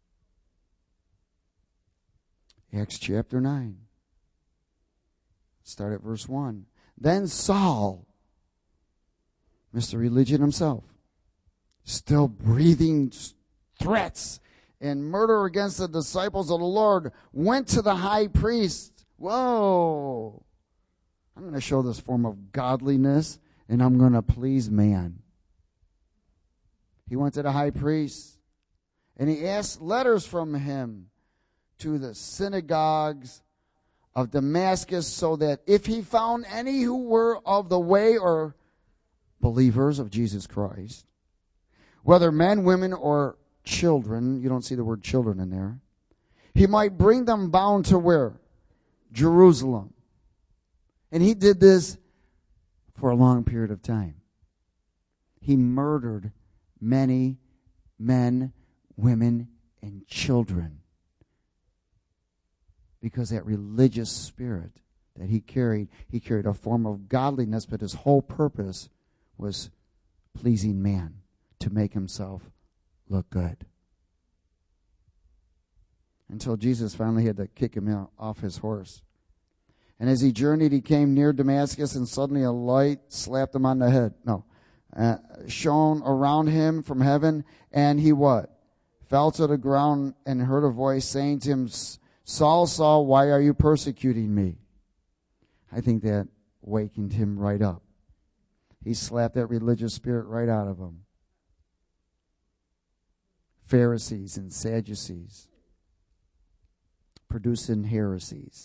Acts chapter nine. Start at verse one. Then Saul, Mister Religion himself, still breathing threats and murder against the disciples of the Lord, went to the high priest. Whoa! I'm going to show this form of godliness, and I'm going to please man. He went to the high priest, and he asked letters from him to the synagogues of Damascus, so that if he found any who were of the way or believers of Jesus Christ, whether men, women, or children, you don't see the word children in there, he might bring them bound to where? Jerusalem. And he did this for a long period of time. He murdered many men, women, and children because that religious spirit that he carried, he carried a form of godliness, but his whole purpose was pleasing man, to make himself look good. Until Jesus finally had to kick him out, off his horse. And as he journeyed, he came near Damascus, and suddenly a light slapped him on the head. No. Uh, shone around him from heaven, and he what? Fell to the ground and heard a voice saying to him, Saul, Saul, why are you persecuting me? I think that wakened him right up. He slapped that religious spirit right out of him. Pharisees and Sadducees, producing heresies.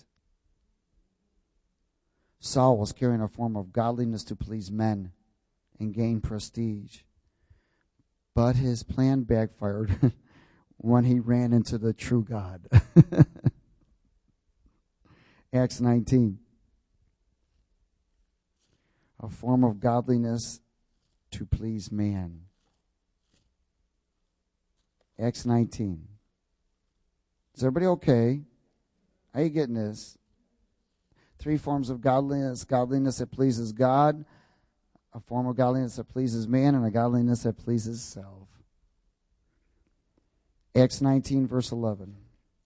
Saul was carrying a form of godliness to please men and gain prestige. But his plan backfired when he ran into the true God. Acts nineteen. A form of godliness to please man. Acts nineteen. Is everybody okay? Are you getting this? Three forms of godliness. Godliness that pleases God, a form of godliness that pleases man, and a godliness that pleases self. Acts nineteen, verse eleven.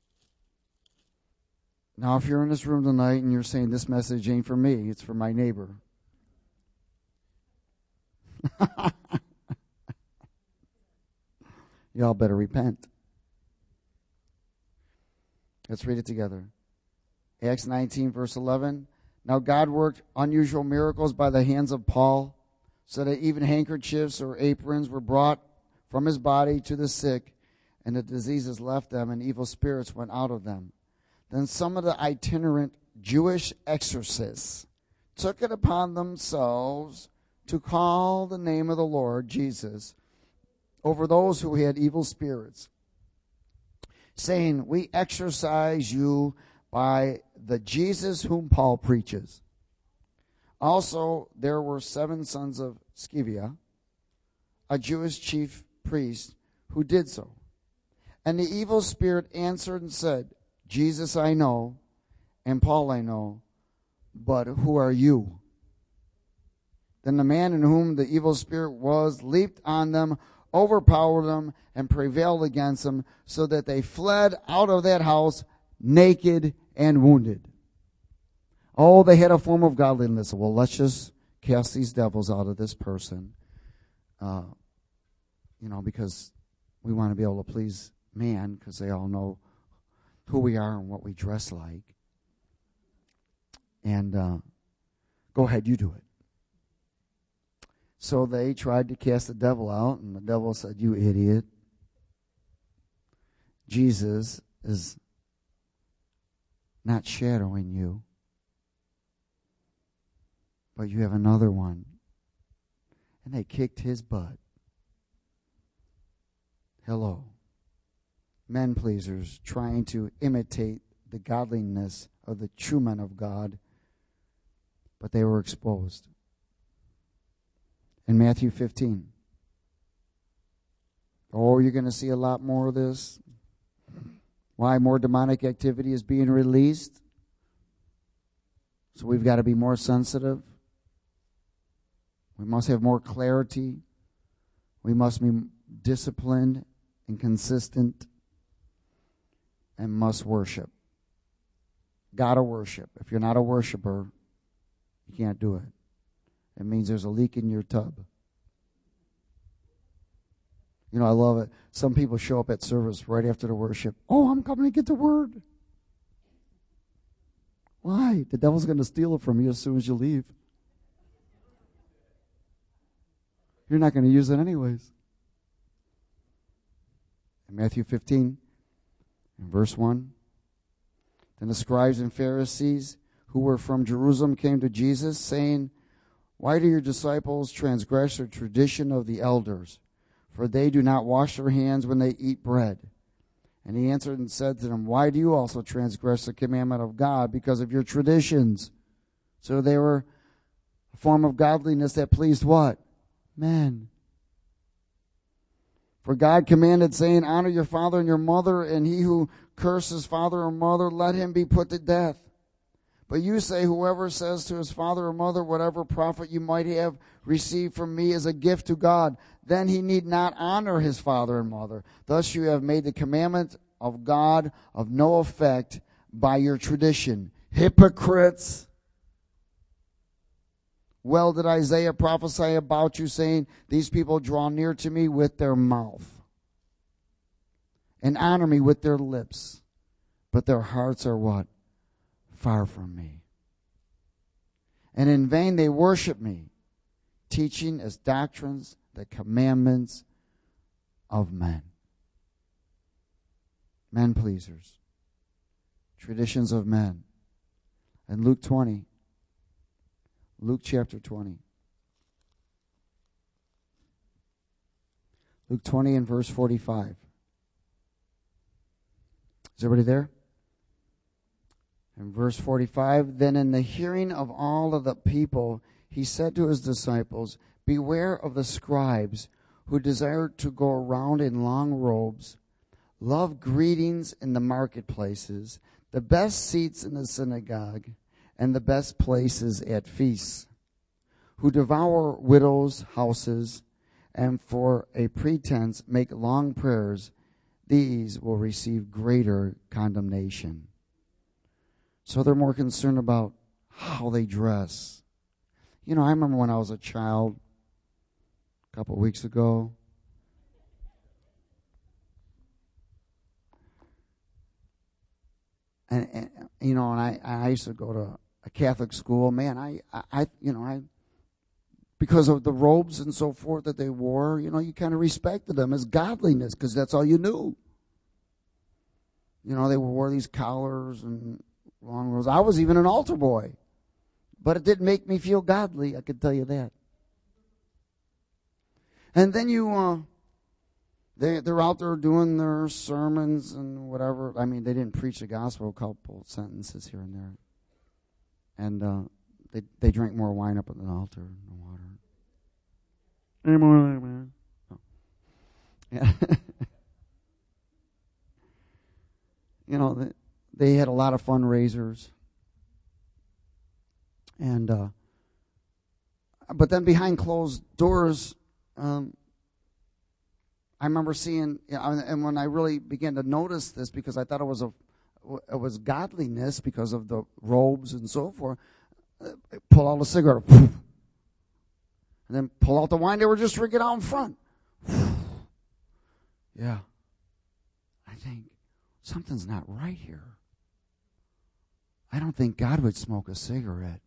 Now, if you're in this room tonight and you're saying this message ain't for me, it's for my neighbor. Y'all better repent. Let's read it together. Acts nineteen, verse eleven. Now God worked unusual miracles by the hands of Paul, so that even handkerchiefs or aprons were brought from his body to the sick, and the diseases left them, and evil spirits went out of them. Then some of the itinerant Jewish exorcists took it upon themselves to call the name of the Lord Jesus over those who had evil spirits, saying, we exorcise you by the Jesus whom Paul preaches. Also, there were seven sons of Sceva, a Jewish chief priest, who did so. And the evil spirit answered and said, Jesus I know, and Paul I know, but who are you? Then the man in whom the evil spirit was leaped on them, overpowered them, and prevailed against them, so that they fled out of that house naked and wounded. Oh, they had a form of godliness. Well, let's just cast these devils out of this person. Uh, you know, because we want to be able to please man, because they all know who we are and what we dress like. And uh, go ahead, you do it. So they tried to cast the devil out, and the devil said, "You idiot. Jesus is not shadowing you, but you have another one." And they kicked his butt. Hello. Men pleasers trying to imitate the godliness of the true men of God, but they were exposed. In Matthew fifteen. Oh, you're going to see a lot more of this. Why? More demonic activity is being released. So we've got to be more sensitive. We must have more clarity. We must be disciplined and consistent, and must worship. Gotta worship. If you're not a worshiper, you can't do it. It means there's a leak in your tub. You know, I love it. Some people show up at service right after the worship. Oh, I'm coming to get the word. Why? The devil's going to steal it from you as soon as you leave. You're not going to use it anyways. In Matthew fifteen, in verse one, then the scribes and Pharisees who were from Jerusalem came to Jesus, saying, "Why do your disciples transgress the tradition of the elders? For they do not wash their hands when they eat bread." And he answered and said to them, "Why do you also transgress the commandment of God? Because of your traditions." So they were a form of godliness that pleased what? Men. For God commanded, saying, "Honor your father and your mother, and he who curses father or mother, let him be put to death." But you say, "Whoever says to his father or mother, whatever profit you might have received from me is a gift to God, then he need not honor his father and mother. Thus you have made the commandment of God of no effect by your tradition." Hypocrites! Well did Isaiah prophesy about you, saying, "These people draw near to me with their mouth and honor me with their lips, but their hearts are" what? "Far from me. And in vain they worship me, teaching as doctrines the commandments of men." Men pleasers. Traditions of men. And Luke twenty. Luke chapter twenty. Luke twenty and verse forty-five. Is everybody there? In verse forty-five, "Then in the hearing of all of the people, he said to his disciples, 'Beware of the scribes who desire to go around in long robes, love greetings in the marketplaces, the best seats in the synagogue, and the best places at feasts, who devour widows' houses, and for a pretense make long prayers. These will receive greater condemnation.'" So they're more concerned about how they dress. You know, I remember when I was a child, a couple of weeks ago, and, and you know, and I, I used to go to a Catholic school. Man, I, I, you know, I, because of the robes and so forth that they wore, you know, you kind of respected them as godliness because that's all you knew. You know, they wore these collars and long robes. I was even an altar boy, but it didn't make me feel godly, I can tell you that. And then you, uh, they, they're out there doing their sermons and whatever. I mean, they didn't preach the gospel, a couple sentences here and there. And uh, they they drank more wine up at the altar than water. Any more of that, man? Oh. Yeah. You know, they, they had a lot of fundraisers. And uh, but then behind closed doors, um, I remember seeing, you know, and when I really began to notice this, because I thought it was a, it was godliness because of the robes and so forth, pull out a cigarette, and then pull out the wine they were just drinking out in front. Yeah. I think something's not right here. I don't think God would smoke a cigarette.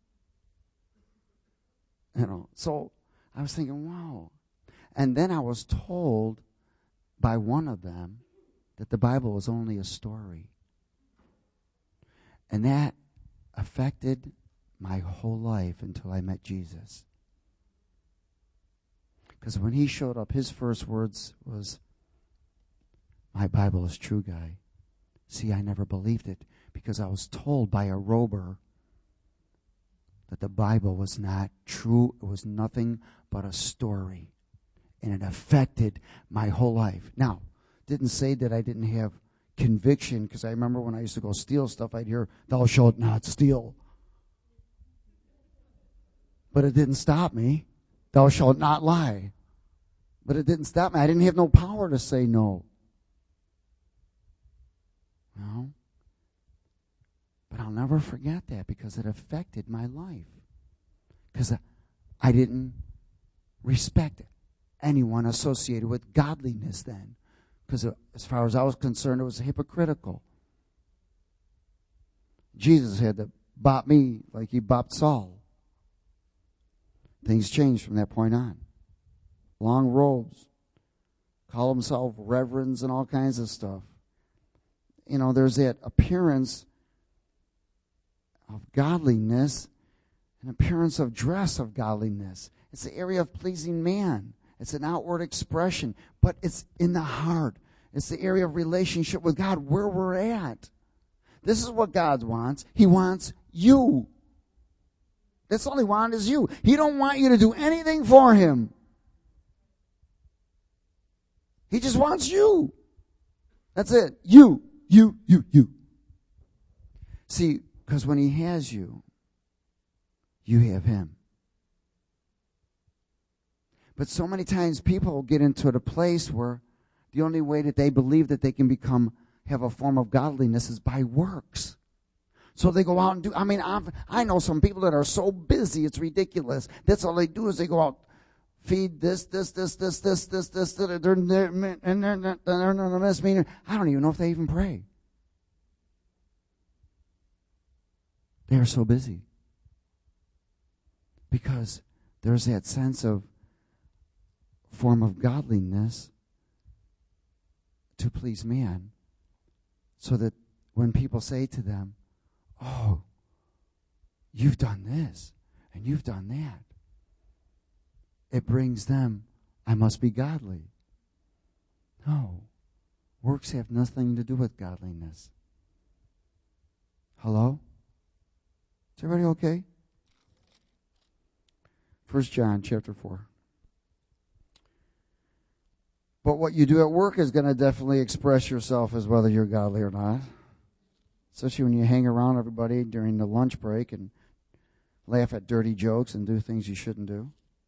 You know, so I was thinking, wow. And then I was told by one of them that the Bible was only a story. And that affected my whole life until I met Jesus. Because when he showed up, his first words was, "My Bible is true, guy." See, I never believed it because I was told by a rober that the Bible was not true. It was nothing but a story. And it affected my whole life. Now, didn't say that I didn't have conviction, because I remember when I used to go steal stuff, I'd hear, "Thou shalt not steal." But it didn't stop me. "Thou shalt not lie." But it didn't stop me. I didn't have no power to say no. No. But I'll never forget that because it affected my life. Because I didn't respect anyone associated with godliness then. Because as far as I was concerned, it was hypocritical. Jesus had to bop me like he bopped Saul. Things changed from that point on. Long robes. Call himself reverends and all kinds of stuff. You know, there's that appearance of godliness, an appearance of dress of godliness. It's the area of pleasing man. It's an outward expression, but it's in the heart. It's the area of relationship with God, where we're at. This is what God wants. He wants you. That's all he wants is you. He don't want you to do anything for him. He just wants you. That's it. You, you, you, you. See, because when he has you, you have him. But so many times people get into a place where the only way that they believe that they can become, have a form of godliness is by works. So they go out and do, I mean, I've, I know some people that are so busy, it's ridiculous. That's all they do is they go out, feed this, this, this, this, this, this, this, this, they're, they're, and they're, they're, they're in this meeting. I don't even know if they even pray. They are so busy. Because there's that sense of form of godliness to please man, so that when people say to them, "Oh, you've done this and you've done that," it brings them, "I must be godly." No, works have nothing to do with godliness. Hello? Is everybody okay? First John chapter four. But what you do at work is going to definitely express yourself as whether you're godly or not. Especially when you hang around everybody during the lunch break and laugh at dirty jokes and do things you shouldn't do.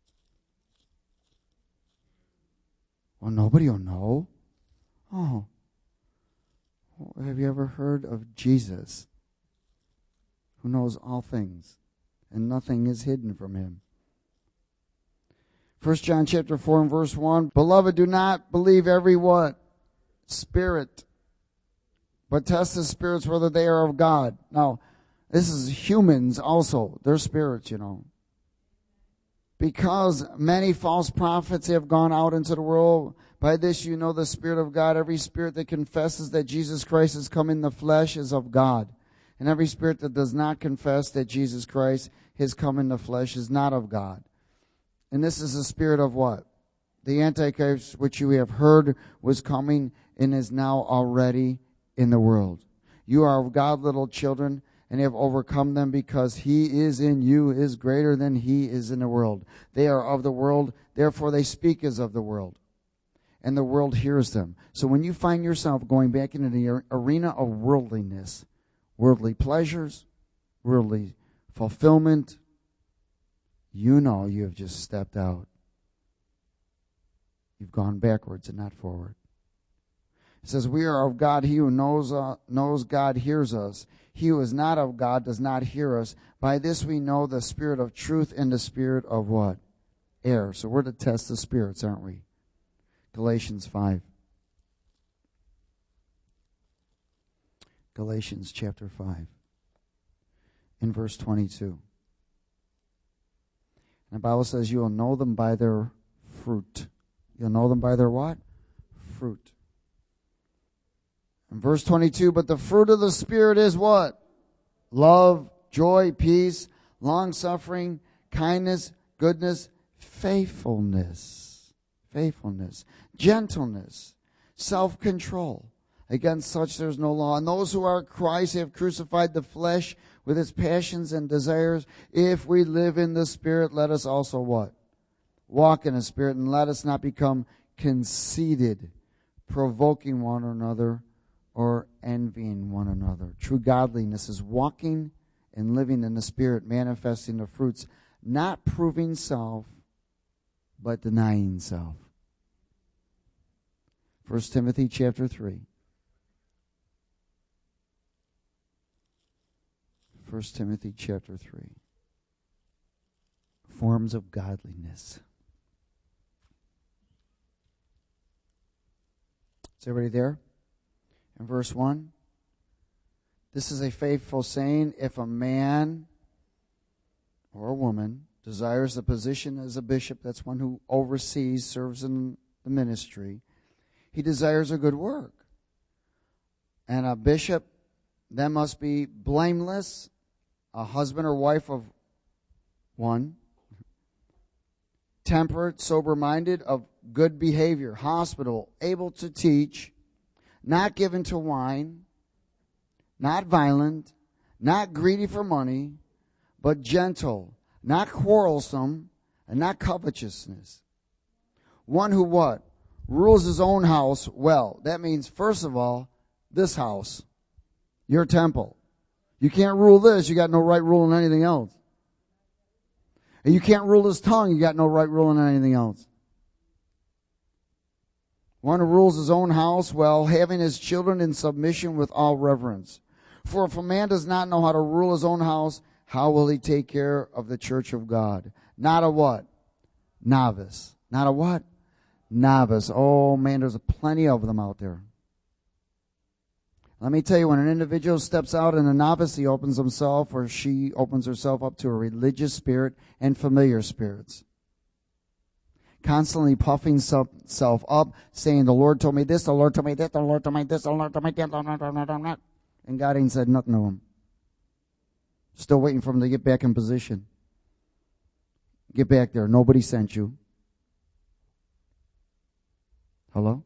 Well, nobody will know. Oh. Well, have you ever heard of Jesus, who knows all things, and nothing is hidden from him? First John chapter four and verse one, "Beloved, do not believe every what? Spirit, but test the spirits whether they are of God." Now, this is humans also. They're spirits, you know. "Because many false prophets have gone out into the world. By this you know the Spirit of God. Every spirit that confesses that Jesus Christ has come in the flesh is of God. And every spirit that does not confess that Jesus Christ has come in the flesh is not of God. And this is the spirit of what? The Antichrist, which you have heard was coming and is now already in the world. You are of God, little children, and have overcome them, because he is in you is greater than he is in the world. They are of the world, therefore they speak as of the world, and the world hears them." So when you find yourself going back into the arena of worldliness, worldly pleasures, worldly fulfillment, you know you have just stepped out. You've gone backwards and not forward. It says, we are of God. He who knows, uh, knows God hears us. He who is not of God does not hear us. By this we know the spirit of truth and the spirit of what? Error. So we're to test the spirits, aren't we? Galatians five. Galatians chapter five. In verse twenty-two. And the Bible says you will know them by their fruit. You'll know them by their what? Fruit. In verse twenty-two, but the fruit of the Spirit is what? Love, joy, peace, long-suffering, kindness, goodness, faithfulness, faithfulness, gentleness, self-control. Against such there is no law. And those who are Christ have crucified the flesh with its passions and desires. If we live in the Spirit, let us also what? Walk in the Spirit, and let us not become conceited, provoking one another or envying one another. True godliness is walking and living in the Spirit, manifesting the fruits, not proving self, but denying self. First Timothy chapter three. First Timothy chapter three. Forms of godliness. Is everybody there? In verse one. This is a faithful saying. If a man or a woman desires the position as a bishop, that's one who oversees, serves in the ministry, he desires a good work. And a bishop then must be blameless, a husband or wife of one, temperate, sober-minded, of good behavior, hospitable, able to teach, not given to wine, not violent, not greedy for money, but gentle, not quarrelsome, and not covetousness. One who what? Rules his own house well. That means, first of all, this house, your temple. You can't rule this, you got no right ruling anything else. And you can't rule his tongue, you got no right ruling anything else. One who rules his own house well, having his children in submission with all reverence. For if a man does not know how to rule his own house, how will he take care of the church of God? Not a what? Novice. Not a what? Novice. Oh man, there's plenty of them out there. Let me tell you, when an individual steps out in a novice, he opens himself or she opens herself up to a religious spirit and familiar spirits. Constantly puffing himself up, saying, the Lord told me this, the Lord told me this, the Lord told me this, the Lord told me that, and God ain't said nothing to him. Still waiting for him to get back in position. Get back there. Nobody sent you. Hello?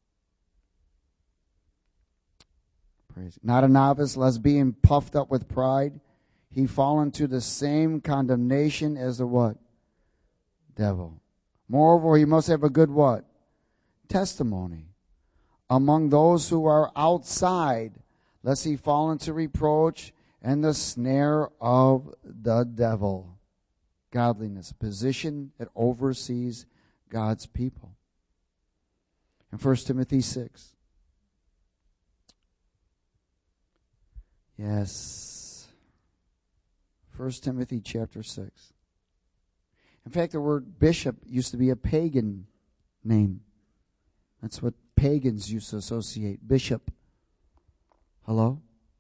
Praise. Not a novice, lest being puffed up with pride, he fall into the same condemnation as the what? Devil. Moreover, he must have a good what? Testimony among those who are outside, lest he fall into reproach and the snare of the devil. Godliness, a position that oversees God's people. In First Timothy six. Yes. First Timothy chapter six. In fact, the word bishop used to be a pagan name. That's what pagans used to associate. Bishop. Hello?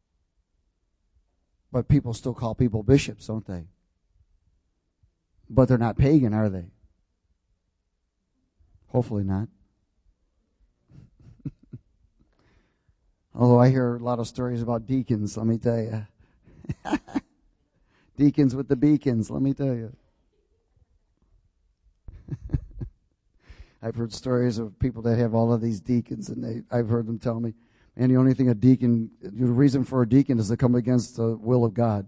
But people still call people bishops, don't they? But they're not pagan, are they? Hopefully not. Although I hear a lot of stories about deacons, let me tell you. Deacons with the beacons, let me tell you. I've heard stories of people that have all of these deacons, and they, I've heard them tell me, man, the only thing a deacon, the reason for a deacon is to come against the will of God.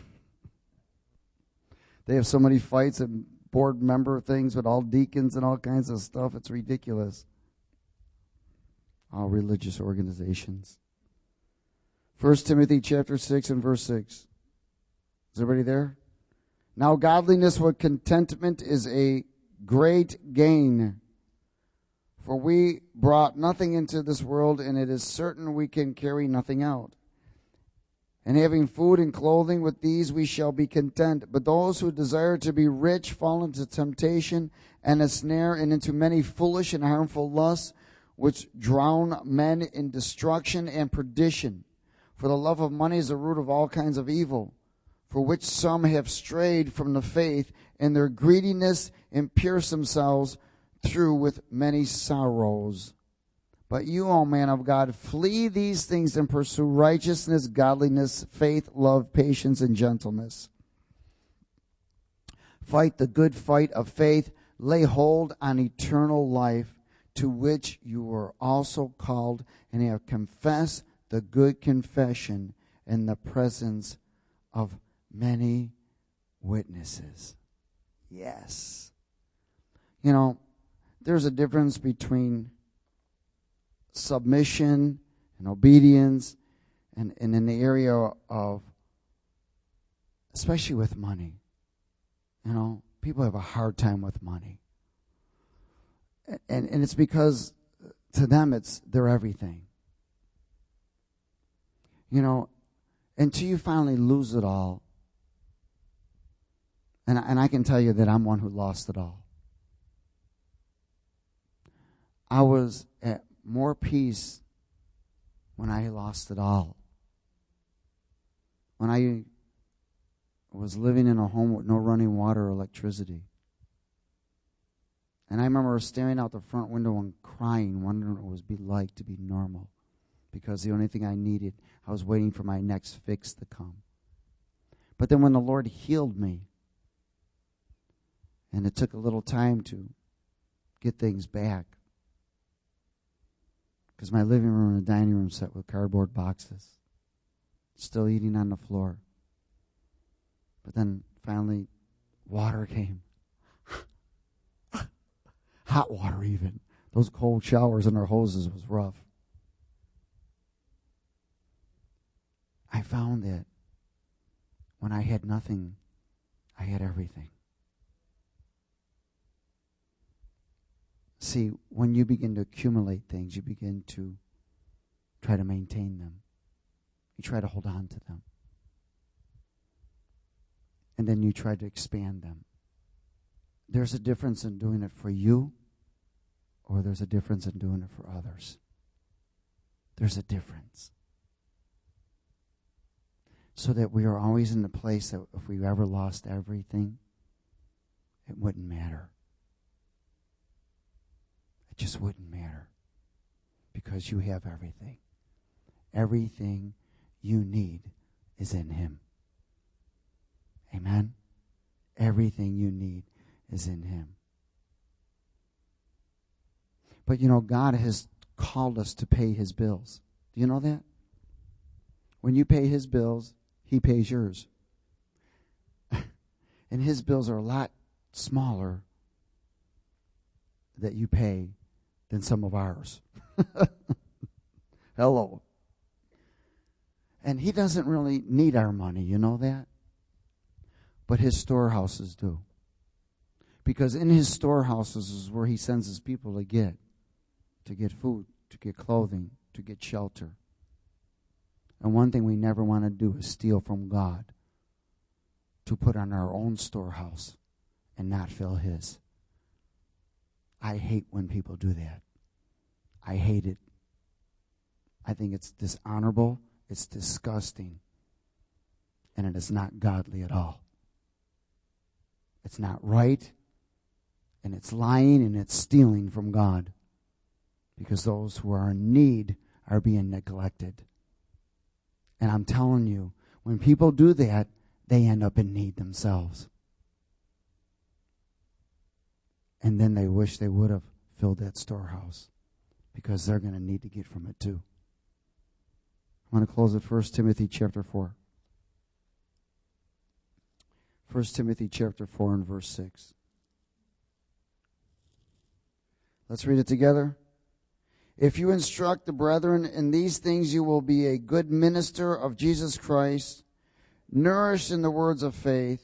They have so many fights and board member things with all deacons and all kinds of stuff. It's ridiculous. All religious organizations. First Timothy chapter six and verse six. Is everybody there? Now godliness with contentment is a great gain. For we brought nothing into this world, and it is certain we can carry nothing out. And having food and clothing, with these we shall be content. But those who desire to be rich fall into temptation and a snare, and into many foolish and harmful lusts, which drown men in destruction and perdition. For the love of money is the root of all kinds of evil, for which some have strayed from the faith, and their greediness and pierce themselves through with many sorrows. But you, O man of God, flee these things and pursue righteousness, godliness, faith, love, patience, and gentleness. Fight the good fight of faith. Lay hold on eternal life, to which you were also called, and have confessed the good confession in the presence of many witnesses. Yes. You know, there's a difference between submission and obedience, and, and in the area of, especially with money. You know, people have a hard time with money. And, and it's because to them it's their everything. You know, until you finally lose it all. And, and I can tell you that I'm one who lost it all. I was at more peace when I lost it all. When I was living in a home with no running water or electricity. And I remember staring out the front window and crying, wondering what it would be like to be normal. Because the only thing I needed, I was waiting for my next fix to come. But then when the Lord healed me, and it took a little time to get things back, because my living room and dining room set with cardboard boxes, still eating on the floor. But then finally, water came. Hot water even. Those cold showers and our hoses was rough. I found that when I had nothing, I had everything. See, when you begin to accumulate things, you begin to try to maintain them. You try to hold on to them. And then you try to expand them. There's a difference in doing it for you, or there's a difference in doing it for others. There's a difference. So that we are always in the place that if we ever lost everything, it wouldn't matter. It just wouldn't matter. Because you have everything. Everything you need is in Him. Amen? Everything you need is in Him. But you know, God has called us to pay His bills. Do you know that? When you pay His bills, He pays yours. And His bills are a lot smaller that you pay than some of ours. Hello. And He doesn't really need our money, you know that? But His storehouses do. Because in His storehouses is where He sends His people to get. To get food, to get clothing, to get shelter. And one thing we never want to do is steal from God to put on our own storehouse and not fill His. I hate when people do that. I hate it. I think it's dishonorable, it's disgusting, and it is not godly at all. It's not right, and it's lying, and it's stealing from God. Because those who are in need are being neglected. And I'm telling you, when people do that, they end up in need themselves. And then they wish they would have filled that storehouse. Because they're going to need to get from it too. I want to close at First Timothy chapter four. First Timothy chapter four and verse six. Let's read it together. If you instruct the brethren in these things, you will be a good minister of Jesus Christ, nourished in the words of faith,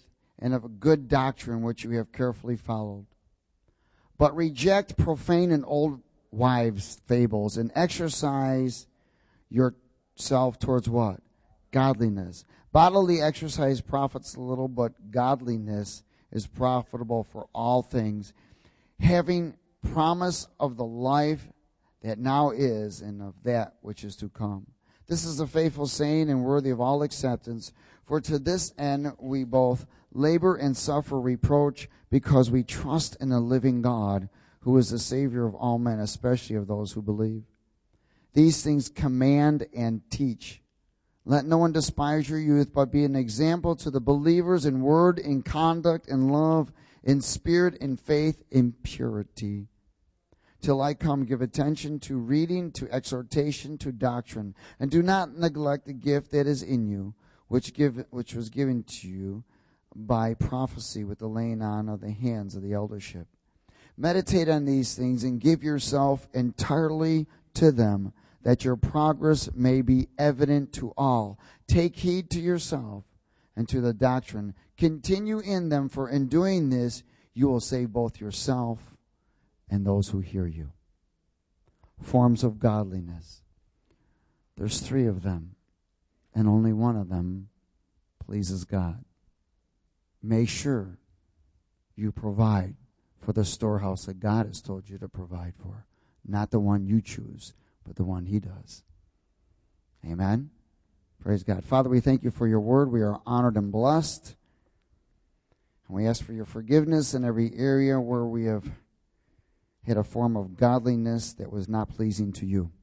and of good doctrine which you have carefully followed. But reject profane and old wives' fables, and exercise yourself towards what? Godliness. Bodily exercise profits little, but godliness is profitable for all things, having promise of the life that now is and of that which is to come. This is a faithful saying and worthy of all acceptance, for to this end we both labor and suffer reproach, because we trust in the living God, who is the Savior of all men, especially of those who believe. These things command and teach. Let no one despise your youth, but be an example to the believers in word, in conduct, in love, in spirit, in faith, in purity. Till I come, give attention to reading, to exhortation, to doctrine, and do not neglect the gift that is in you, which give which was given to you by prophecy with the laying on of the hands of the eldership. Meditate on these things and give yourself entirely to them, that your progress may be evident to all. Take heed to yourself and to the doctrine. Continue in them, for in doing this you will save both yourself and those who hear you. Forms of godliness. There's three of them, and only one of them pleases God. Make sure you provide for the storehouse that God has told you to provide for. Not the one you choose, but the one He does. Amen? Praise God. Father, we thank you for your word. We are honored and blessed. And we ask for your forgiveness in every area where we have had a form of godliness that was not pleasing to you.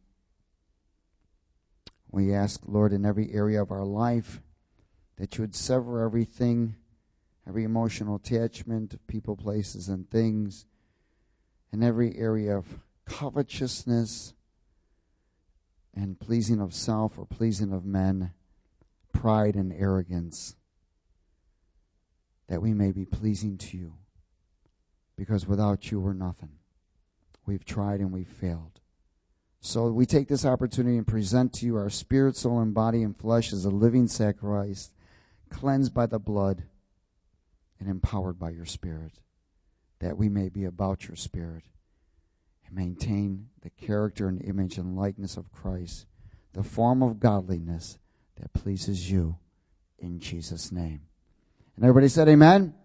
We ask, Lord, in every area of our life that you would sever everything, every emotional attachment to people, places, and things, in every area of covetousness and pleasing of self or pleasing of men, pride and arrogance, that we may be pleasing to you. Because without you, we're nothing. We've tried and we've failed. So we take this opportunity and present to you our spirit, soul, and body and flesh as a living sacrifice, cleansed by the blood and empowered by your Spirit, that we may be about your Spirit and maintain the character and image and likeness of Christ, the form of godliness that pleases you, in Jesus' name. And everybody said amen?